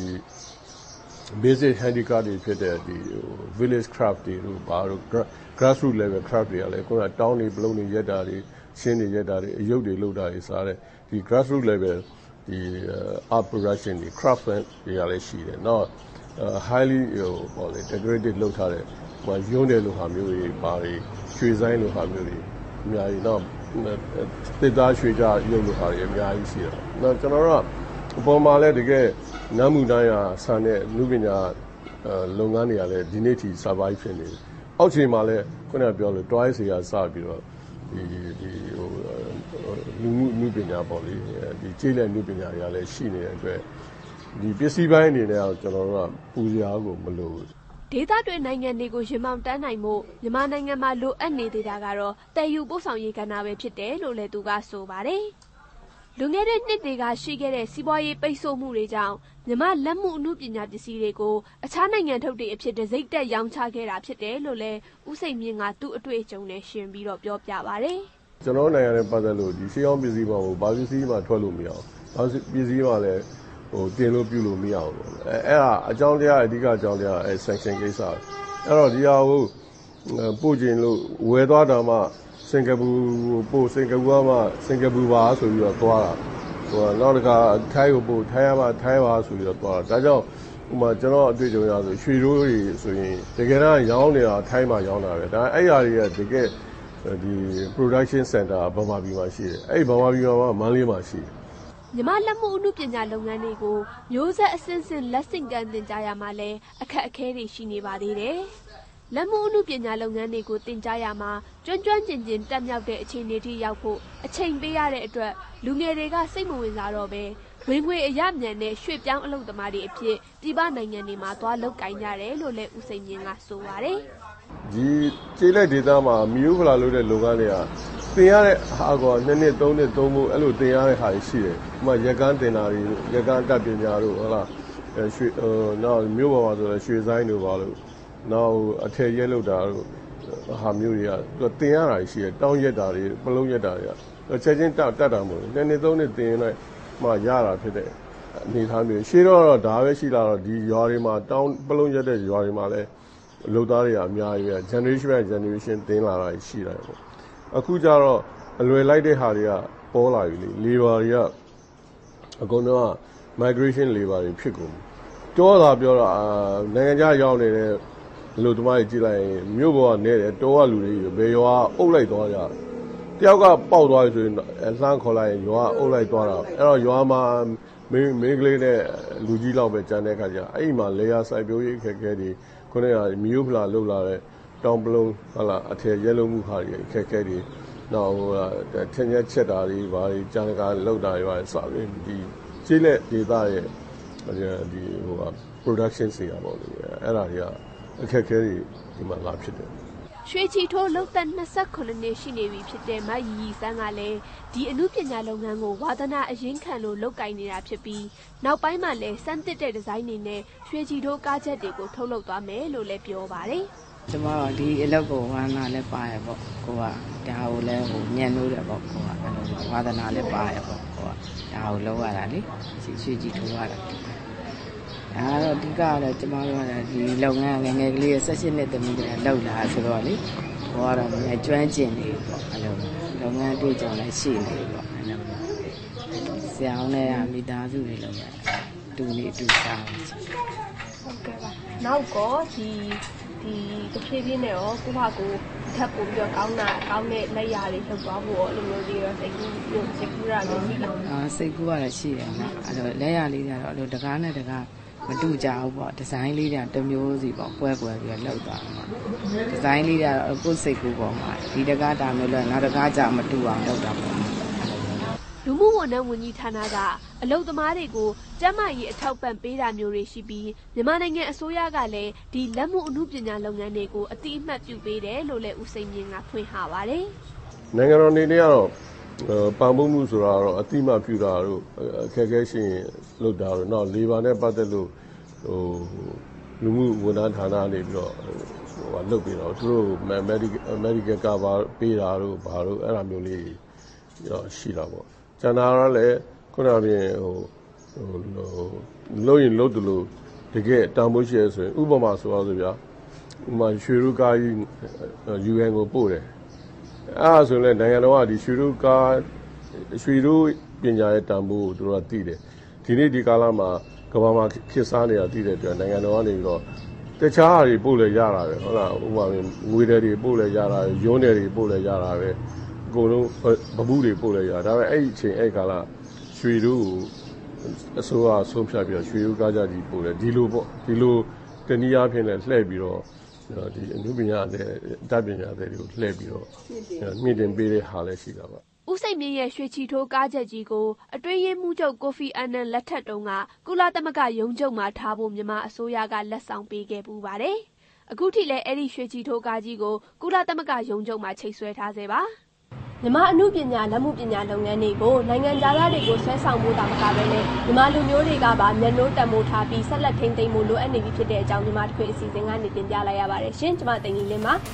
basic handicraft တွေဖြစ်တဲ့ဒီ village craft တွေတို့ဘာလို့ grassroots level craft တွေကလည်းခုနတောင်းနေပလုံးနေရက်တာတွေရှင်းနေရက်တာတွေအယုတ်တွေလုပ်တာတွေစားတဲ့ဒီ grassroots level ဒီ art production တွေ craft တွေကလည်းရှိတယ်။နောက် highly ဟိုပေါ့လေ decorated လုပ်ထားတဲ့ဟိုရုံးတယ်လို့ဟာမျိုးတွေဘာတွေရွှေဆိုင်လို့ဟာမျိုးတွေအများကြီးတော့တစ်သားရွှေကြရုပ်လို့ဟာတွေအများကြီးရှိတယ်။နောက်ကျွန်တော်တို့ကအပေါ်မှာလည်းတကယ်နမ်းမှုတိုင်းရာဆန်တဲ့လူပညာလုပ်ငန်းတွေကလည်းဒီနေ့ထိ survive ဖြစ်နေတယ်။အောက်ခြေမှာလည်းခုနကပြောလို့ twice ရာစပြီးတော့ဒီဒီဟိုလူမှုလူပညာပေါ့လေဒီကျေးလက်လူပညာတွေကလည်းရှိနေတဲ့အတွက်ဒီပစ္စည်းပိုင်းအနေနဲ့ကျွန်တော်တို့ကပူစရာကိုမလိုဘူးဒေသတွင်းနိုင်ငံတွေကိုရင်မောင်တန်းနိုင်မှုမြန်မာနိုင်ငံမှာလိုအပ်နေသေးတာကတော့တည်ယူပို့ဆောင်ရေးကဏ္ဍပဲဖြစ်တယ်လို့လည်းသူကဆိုပါတယ်။လူငယ်တဲ့နှစ်တွေကရှိခဲ့တဲ့စီးပွားရေးပိတ်ဆို့မှုတွေကြောင့်မြန်မာလက်မှုအမှုပညာပစ္စည်းတွေကိုအခြားနိုင်ငံထုတ်တွေအဖြစ်တစိမ့်တက်ရောင်းချခဲ့တာဖြစ်တယ်လို့လည်းဦးစိန်မြင့်ကသူ့အတွေ့အကြုံနဲ့ရှင်းပြီးတော့ပြောပြပါတယ်။ကျွန်တော်နိုင်ငံနဲ့ပတ်သက်လို့ဒီရှေးအောင်ပစ္စည်းမှာဟိုဘာပစ္စည်းမှထွက်လို့မရအောင်။ဘာပစ္စည်းမှလည်းဟိုတင်လို့ပြုလို့မရအောင်ပေါ့။အဲအဲ့ဒါအကြောင်းတရားအဓိကအကြောင်းတရားအဲ sanction ကိစ္စအဲ့တော့ဒီဟာကိုပို့ခြင်းလို့ဝယ်သွားတာမှစင်ကာပူပို့စင်ကာပူကမှစင်ကာပူပါဆိုပြီးတော့သွားတာဟိုနောက်တစ်ခါထိုင်းကိုပို့ထိုင်းရမှထိုင်းပါဆိုပြီးတော့သွားတာဒါကြောင့်ဥမာကျွန်တော်အတွေ့အကြုံရဆိုရွှေရိုးတွေဆိုရင်တကယ်တော့ရောင်းနေတာထိုင်းမှာရောင်းတာပဲဒါအဲ့အရာတွေကတကယ်ဒီ production center ဗမာပြည်မှာရှိတယ်အဲ့ဗမာပြည်မှာမန္တလေးမှာရှိတယ်မြန်မာလက်မှုအမှုပညာလုပ်ငန်းတွေကိုမျိုးဆက်အဆင့်ဆင့်လက်ဆင့်ကမ်းသင်ကြားရမှာလဲအခက်အခဲတွေရှိနေပါသေးတယ်။လက်မှုအမှုပညာလုပ်ငန်းတွေကိုသင်ကြားရမှာကျွမ်းကျွမ်းကျင်ကျင်တက်မြောက်တဲ့အခြေအနေထိရောက်ဖို့အချိန်ပေးရတဲ့အတွက်လူငယ်တွေကစိတ်မဝင်စားတော့ပဲဝင်ငွေအရမြန်တဲ့ရွှေ့ပြောင်းအလုပ်သမားတွေအဖြစ်ပြည်ပနိုင်ငံတွေမှာသွားလုပ်ကိုင်ကြတယ်လို့လည်းဦးစိန်မြင့်ကဆိုပါတယ်။ဒီကျေးလက်ဒေသမှာမီယိုဖလာလုပ်တဲ့လုပ်ငန်းတွေကသင်ရတဲ့ဟာကနှစ်နှစ်သုံးနှစ်သုံးဖို့အဲ့လိုသင်ရတဲ့ဟာရှိတယ်။ဥပမာရက်ကန်းတင်တာတွေရက်ကန်းတက်ပညာတို့ဟုတ်လားရွှေဟိုနောက်မြို့ပေါ်မှာဆိုတော့ရွှေဆိုင်တို့ပါလို့နောက်အထည်ရဲလုပ်တာတို့ဟာမျိုးတွေကသူသင်ရတာရှိတယ်တောင်းရက်တာတွေပလုံးရက်တာတွေကချက်ချင်းတက်တက်တာမဟုတ်ဘူးနှစ်နှစ်သုံးနှစ်သင်လိုက်မှရတာဖြစ်တဲ့အနေထားမျိုးရှေ့တော့ဒါပဲရှိလာတော့ဒီရွာတွေမှာတောင်းပလုံးရက်တဲ့ရွာတွေမှာလည်းလုပ်သားတွေကအများကြီးပဲ generation by generation သင်လာတာရှိတယ်ပေါ့အခုကျတော့အလွယ်လိုက်တဲ့ဟာတွေကပေါ်လာပြီလေ labor တွေကအကုန်လုံးက migration labor တွေဖြစ်ကုန်တောတာပြောတာနိုင်ငံခြားရောက်နေတဲ့လူသမားတွေကြည့်လိုက်ရင်မြို့ပေါ်ကနေတယ်တောကလူတွေဘယ်ရွာအုပ်လိုက်သွားကြတယောက်ကပေါက်သွားပြီဆိုရင်လှမ်းခေါ်လိုက်ရင်ရွာအုပ်လိုက်သွားတာအဲ့တော့ရွာမှာမင်းမင်းကလေးနဲ့လူကြီးလောက်ပဲကြံတဲ့ခါကျအဲ့ဒီမှာလေယာစိုက်ပျိုးရေးခက်ခဲတွေခုနကမီယိုဖလာလှုပ်လာတဲ့တောင်ပလုံးဟာလာအထည်ရဲလုံးမှုခါတွေခက်ခဲတွေနောက်ဟိုထင်းရက်ချက်တာတွေဘာတွေကြံကားလှုပ်တာတွေပါစပြီးဒီကျေးလက်ဒေသရဲ့ဒီဟို production စီရပါလို့အဲ့ဒါတွေကအခက်ခဲတွေဒီမှာလာဖြစ်တယ်ရွှေချီထိုးလုံသက်၂၉နှစ်ရှိနေပြီဖြစ်တဲ့မရီရီစန်းကလည်းဒီအမှုပညာလုပ်ငန်းကိုဝါသနာအရင်ခံလို့လုပ်ကိုင်နေတာဖြစ်ပြီးနောက်ပိုင်းမှာလည်းစမ်းသစ်တဲ့ဒီဇိုင်းတွေနဲ့ရွှေချီထိုးကားချက်တွေကိုထုတ်လုပ်သွားမယ်လို့လည်းပြောပါတယ်ကျမတို့ဒီအလုပ်ကိုဝါသနာလည်းပါရပေါ့ကိုကဒါကိုလည်းဟိုညံ့လို့တယ်ပေါ့ကိုကအဲ့လိုဝါသနာလည်းပါရပေါ့ကိုကဒါကိုလုပ်ရတာလေရွှေချီထိုးရတာဒါတော့အဓိကကတော့ကျမတို့ကဒီလုပ်ငန်းငယ်ငယ်ကလေး၁၈နှစ်သမီးတွေလောက်လာဆိုတော့လေဟိုကတော့ငယ်ကျွမ်းကျင်နေပေါ့အဲ့လိုလုပ်ငန်းတွေ့ကြလည်းရှိနေပေါ့အဲ့လိုဆရာအောင်နဲ့မိသားစုတွေလုပ်ရတူနေတူစားဟုတ်ကဲ့ပါနောက်ကောဒီဒီတဖြည်းဖြည်းနဲ့ရောကိုယ့်ဘာကိုထပ်ပို့ပြီးတော့ကောင်းတာကောင်းတဲ့လက်ရာတွေထုတ်သွားဖို့ရောအဲ့လိုမျိုးလေးရောစိတ်ကူးစိတ်ကူးရလည်းရှိလားအာစိတ်ကူးရလည်းရှိတယ်နော်အဲ့လိုလက်ရာလေးတွေကတော့အဲ့လိုတကားနဲ့တကားမတူကြဘူးပေါ့ဒီဇိုင်းလေးတွေတစ်မျိုးစီပေါ့ကွဲကွဲပြီးတော့လောက်သွားမှာဒီဇိုင်းလေးတွေကတော့ကိုယ်စိတ်ကူးပေါ်မှာဒီတကားတာမျိုးလဲနောက်တကားကြမတူအောင်လောက်တာပေါ့လူလူမှုဝန်ထမ်းဝန်ကြီးဌာနကအလုပ်သမားတွေကိုကျန်းမာရေးအထောက်ပံ့ပေးတာမျိုးတွေရှိပြီးမြန်မာနိုင်ငံအစိုးရကလည်းဒီလက်မှုအမှုပညာလုပ်ငန်းတွေကိုအတိအမှတ်ပြုပေးတယ်လို့လည်းဦးစိန်မြင့်ကဖွင့်ဟပါတယ်။နိုင်ငံတော်အနေနဲ့ကတော့ပံ့ပိုးမှုဆိုတာတော့အတိအမှတ်ပြုတာတို့အခက်အခဲရှိရင်လုပ်တာတို့နောက်လေဘာနဲ့ပတ်သက်လို့ဟိုလူမှုဝန်ထမ်းဌာနနေပြီးတော့ဟိုလုပ်ပြီးတော့သူတို့ medical medical cover ပေးတာတို့ဘာတို့အဲ့လိုမျိုးလေးရောရှိတာပေါ့ကျန်တာတော့လည်းခုနကပြင်ဟိုဟိုလို့ရင်လို့တူလို့တကယ်တောင်းဖို့ရှိရဆိုရင်ဥပမာဆိုပါဆိုဗျာဥပမာရွှေရုကားကြီး ယူအန် ကိုပို့တယ်အဲ့ဒါဆိုရင်လည်းနိုင်ငံတော်ကဒီရွှေရုကားရွှေရုပညာရဲ့တန်ဖိုးကိုသူတို့ကသိတယ်ဒီနေ့ဒီကာလမှာကမ္ဘာမှာခေတ်စားနေတာသိတဲ့အတွက်နိုင်ငံတော်ကနေပြီးတော့တခြားဟာတွေပို့လဲရတာပဲဟုတ်လားဥပမာငွေတွေပို့လဲရတာပဲရုံးတွေပို့လဲရတာပဲအကုန်လုံးဗဘူးတွေပို့လဲရဒါပေမဲ့အဲ့ဒီအချိန်အဲ့ကာလရွှေတို့အစိုးရဆုံးဖြတ်ပြီးတော့ရွှေတို့ကားကြကြီးပို့တယ်ဒီလိုပေါ့ဒီလိုတနည်းအားဖြင့်လည်းလှည့်ပြီးတော့ဒီအနုပညာနဲ့တပ်ပညာတွေကိုလှည့်ပြီးတော့မြင့်တင်ပေးတဲ့ဟာလည်းရှိတာပါဦးစိန်မြင့်ရဲ့ရွှေချီထိုးကားချက်ကြီးကိုအတွင်းရေးမှူးချုပ်ကိုဖီအာနန်လက်ထက်တုန်းကကုလသမဂ္ဂရုံးချုပ်မှာထားဖို့မြန်မာအစိုးရကလက်ဆောင်ပေးခဲ့ပူပါတယ်။အခုထိလည်းအဲ့ဒီရွှေချီထိုးကားကြီးကိုကုလသမဂ္ဂရုံးချုပ်မှာချိတ်ဆွဲထားစေပါ။မြန်မာအမှုပညာလက်မှုပညာလုပ်ငန်းတွေကိုနိုင်ငံခြားသားတွေကိုဆွဲဆောင်မှုတာမကဘဲနဲ့မြန်မာလူမျိုးတွေကပါမျက်နှိုးတံမိုးထားပြီးဆက်လက်ထိန်းသိမ်းမှုလိုအပ်နေပြီဖြစ်တဲ့အကြောင်းဒီမှာတစ်ခွေအစီအစဉ်ကနေတင်ပြလိုက်ရပါတယ်ရှင်။ကျွန်မတင်ကြီးလင်းပါ။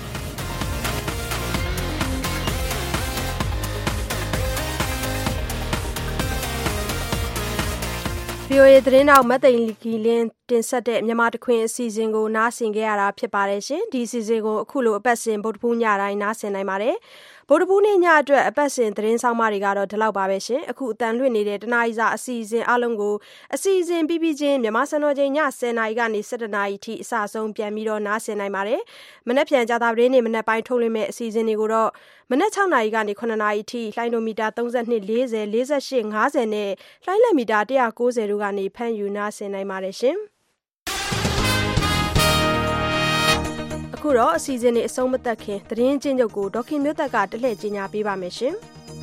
ဗွီအိုအေသတင်းတောက်မတ်သိန်ကီလင်းတင်ဆက်တဲ့မြန်မာတခွင်အစီအစဉ်ကိုနားဆင်ကြရတာဖြစ်ပါတယ်ရှင်ဒီအစီအစဉ်ကိုအခုလိုအပတ်စဉ်ဗုဒ္ဓဖူးညတိုင်းနားဆင်နိုင်ပါတယ်ဗုဒ္ဓဖူးနေ့ညအတွက်အပတ်စဉ်သတင်းဆောင်မတွေကတော့ဒီလောက်ပါပဲရှင်အခုအတန်လွှင့်နေတဲ့တနားရီစာအစီအစဉ်အလုံးကိုအစီအစဉ်ပြီးပြီးချင်းမြန်မာစံတော်ချိန်ညဆယ်နာရီကနေဆယ်တစ်နာရီထိအစဆုံးပြန်ပြီးတော့နားဆင်နိုင်ပါတယ်မနေ့ပြန်ကြာတာပရင်းနေမနေ့ပိုင်းထုတ်လွှင့်မဲ့အစီအစဉ်တွေကိုတော့မနေ့၆နာရီကနေခုနှစ်နာရီထိလှိုင်းဒိုမီတာသုံး၂ ၄၀ ၄၈ ၅၀နဲ့လှိုင်းလက်မီတာ၁၉၀တို့ကနေဖမ်းယူနားဆင်နိုင်ပါတယ်ရှင်အခုတော့အစီအစဉ်တွေအဆုံးမသတ်ခင်သတင်းချင်းချုပ်ကိုဒေါက်ခင်မျိုးသက်ကတလှည့်ကြီးညာပေးပါမယ်ရှင်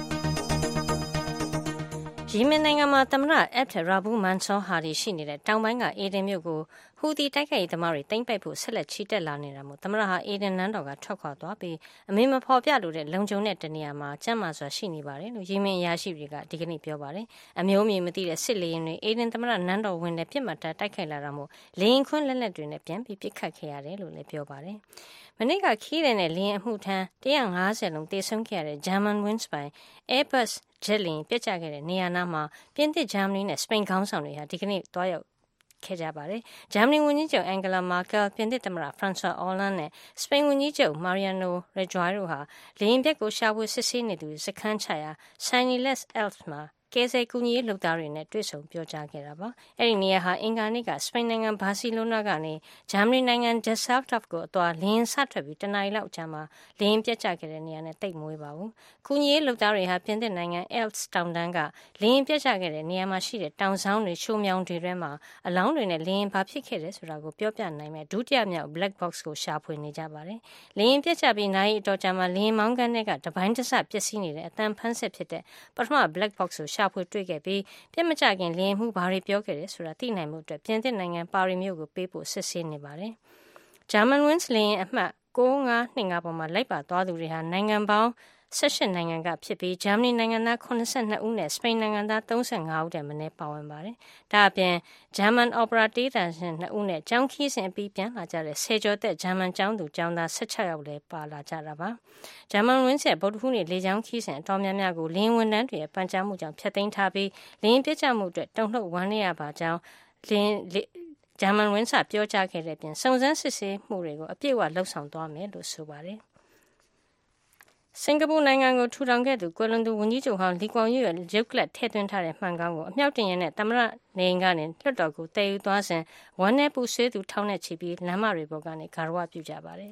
ယီမင်နိုင်ငံမှာသမ္မတအက်ဖ်ရာဘူးမန်ဆောဟာရီရှိနေတဲ့တောင်ပိုင်းကအေဒင်မြို့ကိုဟူသီတိုက်ခိုက်ရေးသမားတွေသိမ်းပိုက်ဖို့ဆက်လက်ချီတက်လာနေတာမို့သမ္မတဟာအေဒင်နန်းတော်ကထွက်ခွာသွားပြီးအမေမဖော်ပြလို့တဲ့လုံခြုံတဲ့တနေရာမှာကျမ်းမာစွာရှိနေပါတယ်လို့ယီမင်အရာရှိတွေကဒီကနေ့ပြောပါတယ်။အမျိုးအမည်မသိတဲ့စစ်လေယာဉ်တွေအေဒင်သမ္မတနန်းတော်ဝင်တဲ့ပြစ်မှတ်ထားတိုက်ခိုက်လာတာမို့လေယာဉ်ခွင်းလက်လက်တွေနဲ့ပြန်ပြီးပစ်ခတ်ခဲ့ရတယ်လို့လည်းပြောပါတယ်။မနေ့ကခီးတဲ့နဲ့လေယာဉ်အမှုထမ်း၁၅၀လုံးတေဆုံးခဲ့ရတဲ့ German Wings ပိုင် Airbus ဂျက်လီပြစ်ကျခဲ့တဲ့နေရာနာမှာပြင်သစ်ဂျာမနီနဲ့စပိန်ခေါင်းဆောင်တွေဟာဒီကနေ့တွားရောက်ခဲ့ကြပါတယ်။ဂျာမနီဝန်ကြီးချုပ်အန်ဂလာမာကယ်ပြင်သစ်သမ္မတဖရန်ဆွာအော်လန်နဲ့စပိန်ဝန်ကြီးချုပ်မာရီယာနိုရေဂျွိုင်တို့ဟာလေယာဉ်ပြက်ကိုရှာဖွေစစ်ဆေးနေသူစခန်းချရာ Saint-Nicolas Elf မှာကဲဆယ်ကူညီရေးလုပ်သားတွေနဲ့တွေ့ဆုံပြောကြားခဲ့တာပါ။အဲ့ဒီနေရာဟာအင်္ဂါနေ့ကစပိန်နိုင်ငံဘာစီလိုနာကနေဂျာမနီနိုင်ငံဒက်ဆာဖ်တော့ကိုအသွားလင်းဆထွက်ပြီးတနအီလောက်အကြာမှာလင်းပြတ်ကျခဲ့တဲ့နေရာနဲ့တိတ်မွေးပါဘူး။ကူညီရေးလုပ်သားတွေဟာပြင်သစ်နိုင်ငံ Elf တောင်တန်းကလင်းပြတ်ကျခဲ့တဲ့နေရာမှာရှိတဲ့တောင်ဆောင်တွေချိုးမြောင်းတွေထဲမှာအလောင်းတွေနဲ့လင်းဘာဖြစ်ခဲ့တယ်ဆိုတာကိုပြောပြနိုင်မဲ့ဒုတိယမြောက် black box ကိုရှာဖွေနေကြပါတယ်။လင်းပြတ်ကျပြီးနိုင်အတော်ကြာမှာလင်းမောင်းကန်တွေကတပိုင်းတစပျက်စီးနေတဲ့အတန်ဖန်းဆက်ဖြစ်တဲ့ပထမ black box ကိုရှာဖွေတွေ့ခဲ့ပြီးပြစ်မကျခင်လင်းမှုဘာတွေပြောခဲ့တယ်ဆိုတာသိနိုင်မှုအတွက်ပြင်သစ်နိုင်ငံပါရီမြို့ကိုပေးဖို့စစ်ဆေးနေပါတယ်။ German Wings လင်းအမှတ်၉၅၂၅ပေါ်မှာလိုက်ပါသွားသူတွေဟာနိုင်ငံပေါင်း၁၈နိုင်ငံကဖြစ်ပြီးဂျာမနီနိုင်ငံသား၇၂ဦးနဲ့စပိန်နိုင်ငံသား၃၅ဦးတည်းမနည်းပါဝင်ပါတယ်။ဒါအပြင်ဂျာမန်အော်ပရာတေးသံရှင်၂ဦးနဲ့ကျောင်းခီးစဉ်အပြီးပြန်လာကြတဲ့ဆယ်ကျော်သက်ဂျာမန်ကျောင်းသူကျောင်းသား၁၆ယောက်လည်းပါလာကြတာပါ။ဂျာမန်ဝင်းရဲ့ဗုဒ္ဓဟူးနေ့လေကြောင်းခီးစဉ်အတော်များများကိုလင်းဝန်တန်းတွေရဲ့ပန်ကြားမှုကြောင့်ဖျက်သိမ်းထားပြီးလင်းပြစ်ကျမှုအတွက်တုန်လှုပ်ဝမ်းနည်းရပါကြောင်းလင်းဂျာမန်ဝင်းစာပြောကြားခဲ့တဲ့ပြင်စုံစမ်းစစ်ဆေးမှုတွေကိုအပြည့်အဝလှုပ်ဆောင်သွားမယ်လို့ဆိုပါတယ်။စင်ကာပူနိုင်ငံကိုထူထောင်ခဲ့သူကွယ်လွန်သူဝန်ကြီးချုပ်ဟောင်းလီကွန်ယူရဲ့ရုပ်ကလပ်ထည့်သွင်းထားတဲ့မှန်ကောင်းကိုအမြောက်တင်ရတဲ့သမ္မတနေအိမ်ကနေလွှတ်တော်ကိုတည်ယူသွားစဉ်ဝမ်းနည်းပူဆွေးသူထောင်နဲ့ချီပြီးလမ်းမတွေပေါ်ကနေဂါရဝပြုကြပါတယ်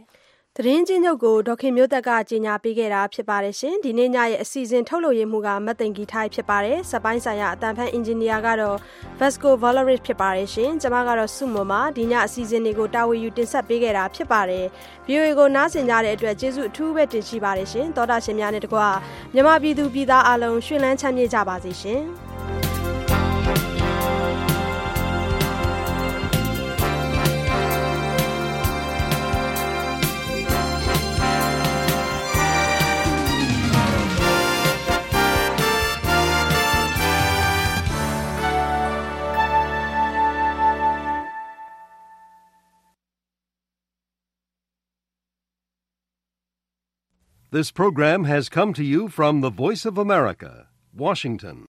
သတင်းချင်းချုပ်ကိုဒေါခင်မျိုးသက်ကကြီးညာပေးခဲ့တာဖြစ်ပါတယ်ရှင်ဒီနေ့ညရဲ့အစီအစဉ်ထုတ်လွှင့်ရမှုကမတ်သိင်္ဂီထိုက်ဖြစ်ပါတယ်စက်ပိုင်းဆိုင်ရာအတန်ဖန်အင်ဂျင်နီယာကတော့ Vasco Valeris ဖြစ်ပါတယ်ရှင်ကျွန်မကတော့စုမွန်ပါဒီညအစီအစဉ်တွေကိုတာဝန်ယူတင်ဆက်ပေးခဲ့တာဖြစ်ပါတယ် ဗီအိုအေ ကိုနားဆင်ကြတဲ့အတွက်ကျေးဇူးအထူးပဲတင်ရှိပါတယ်ရှင်သောတာရှင်များနဲ့တကွမြန်မာပြည်သူပြည်သားအလုံးရွှင်လန်းချမ်းမြေ့ကြပါစေရှင် This program has come to you from the Voice of America, Washington.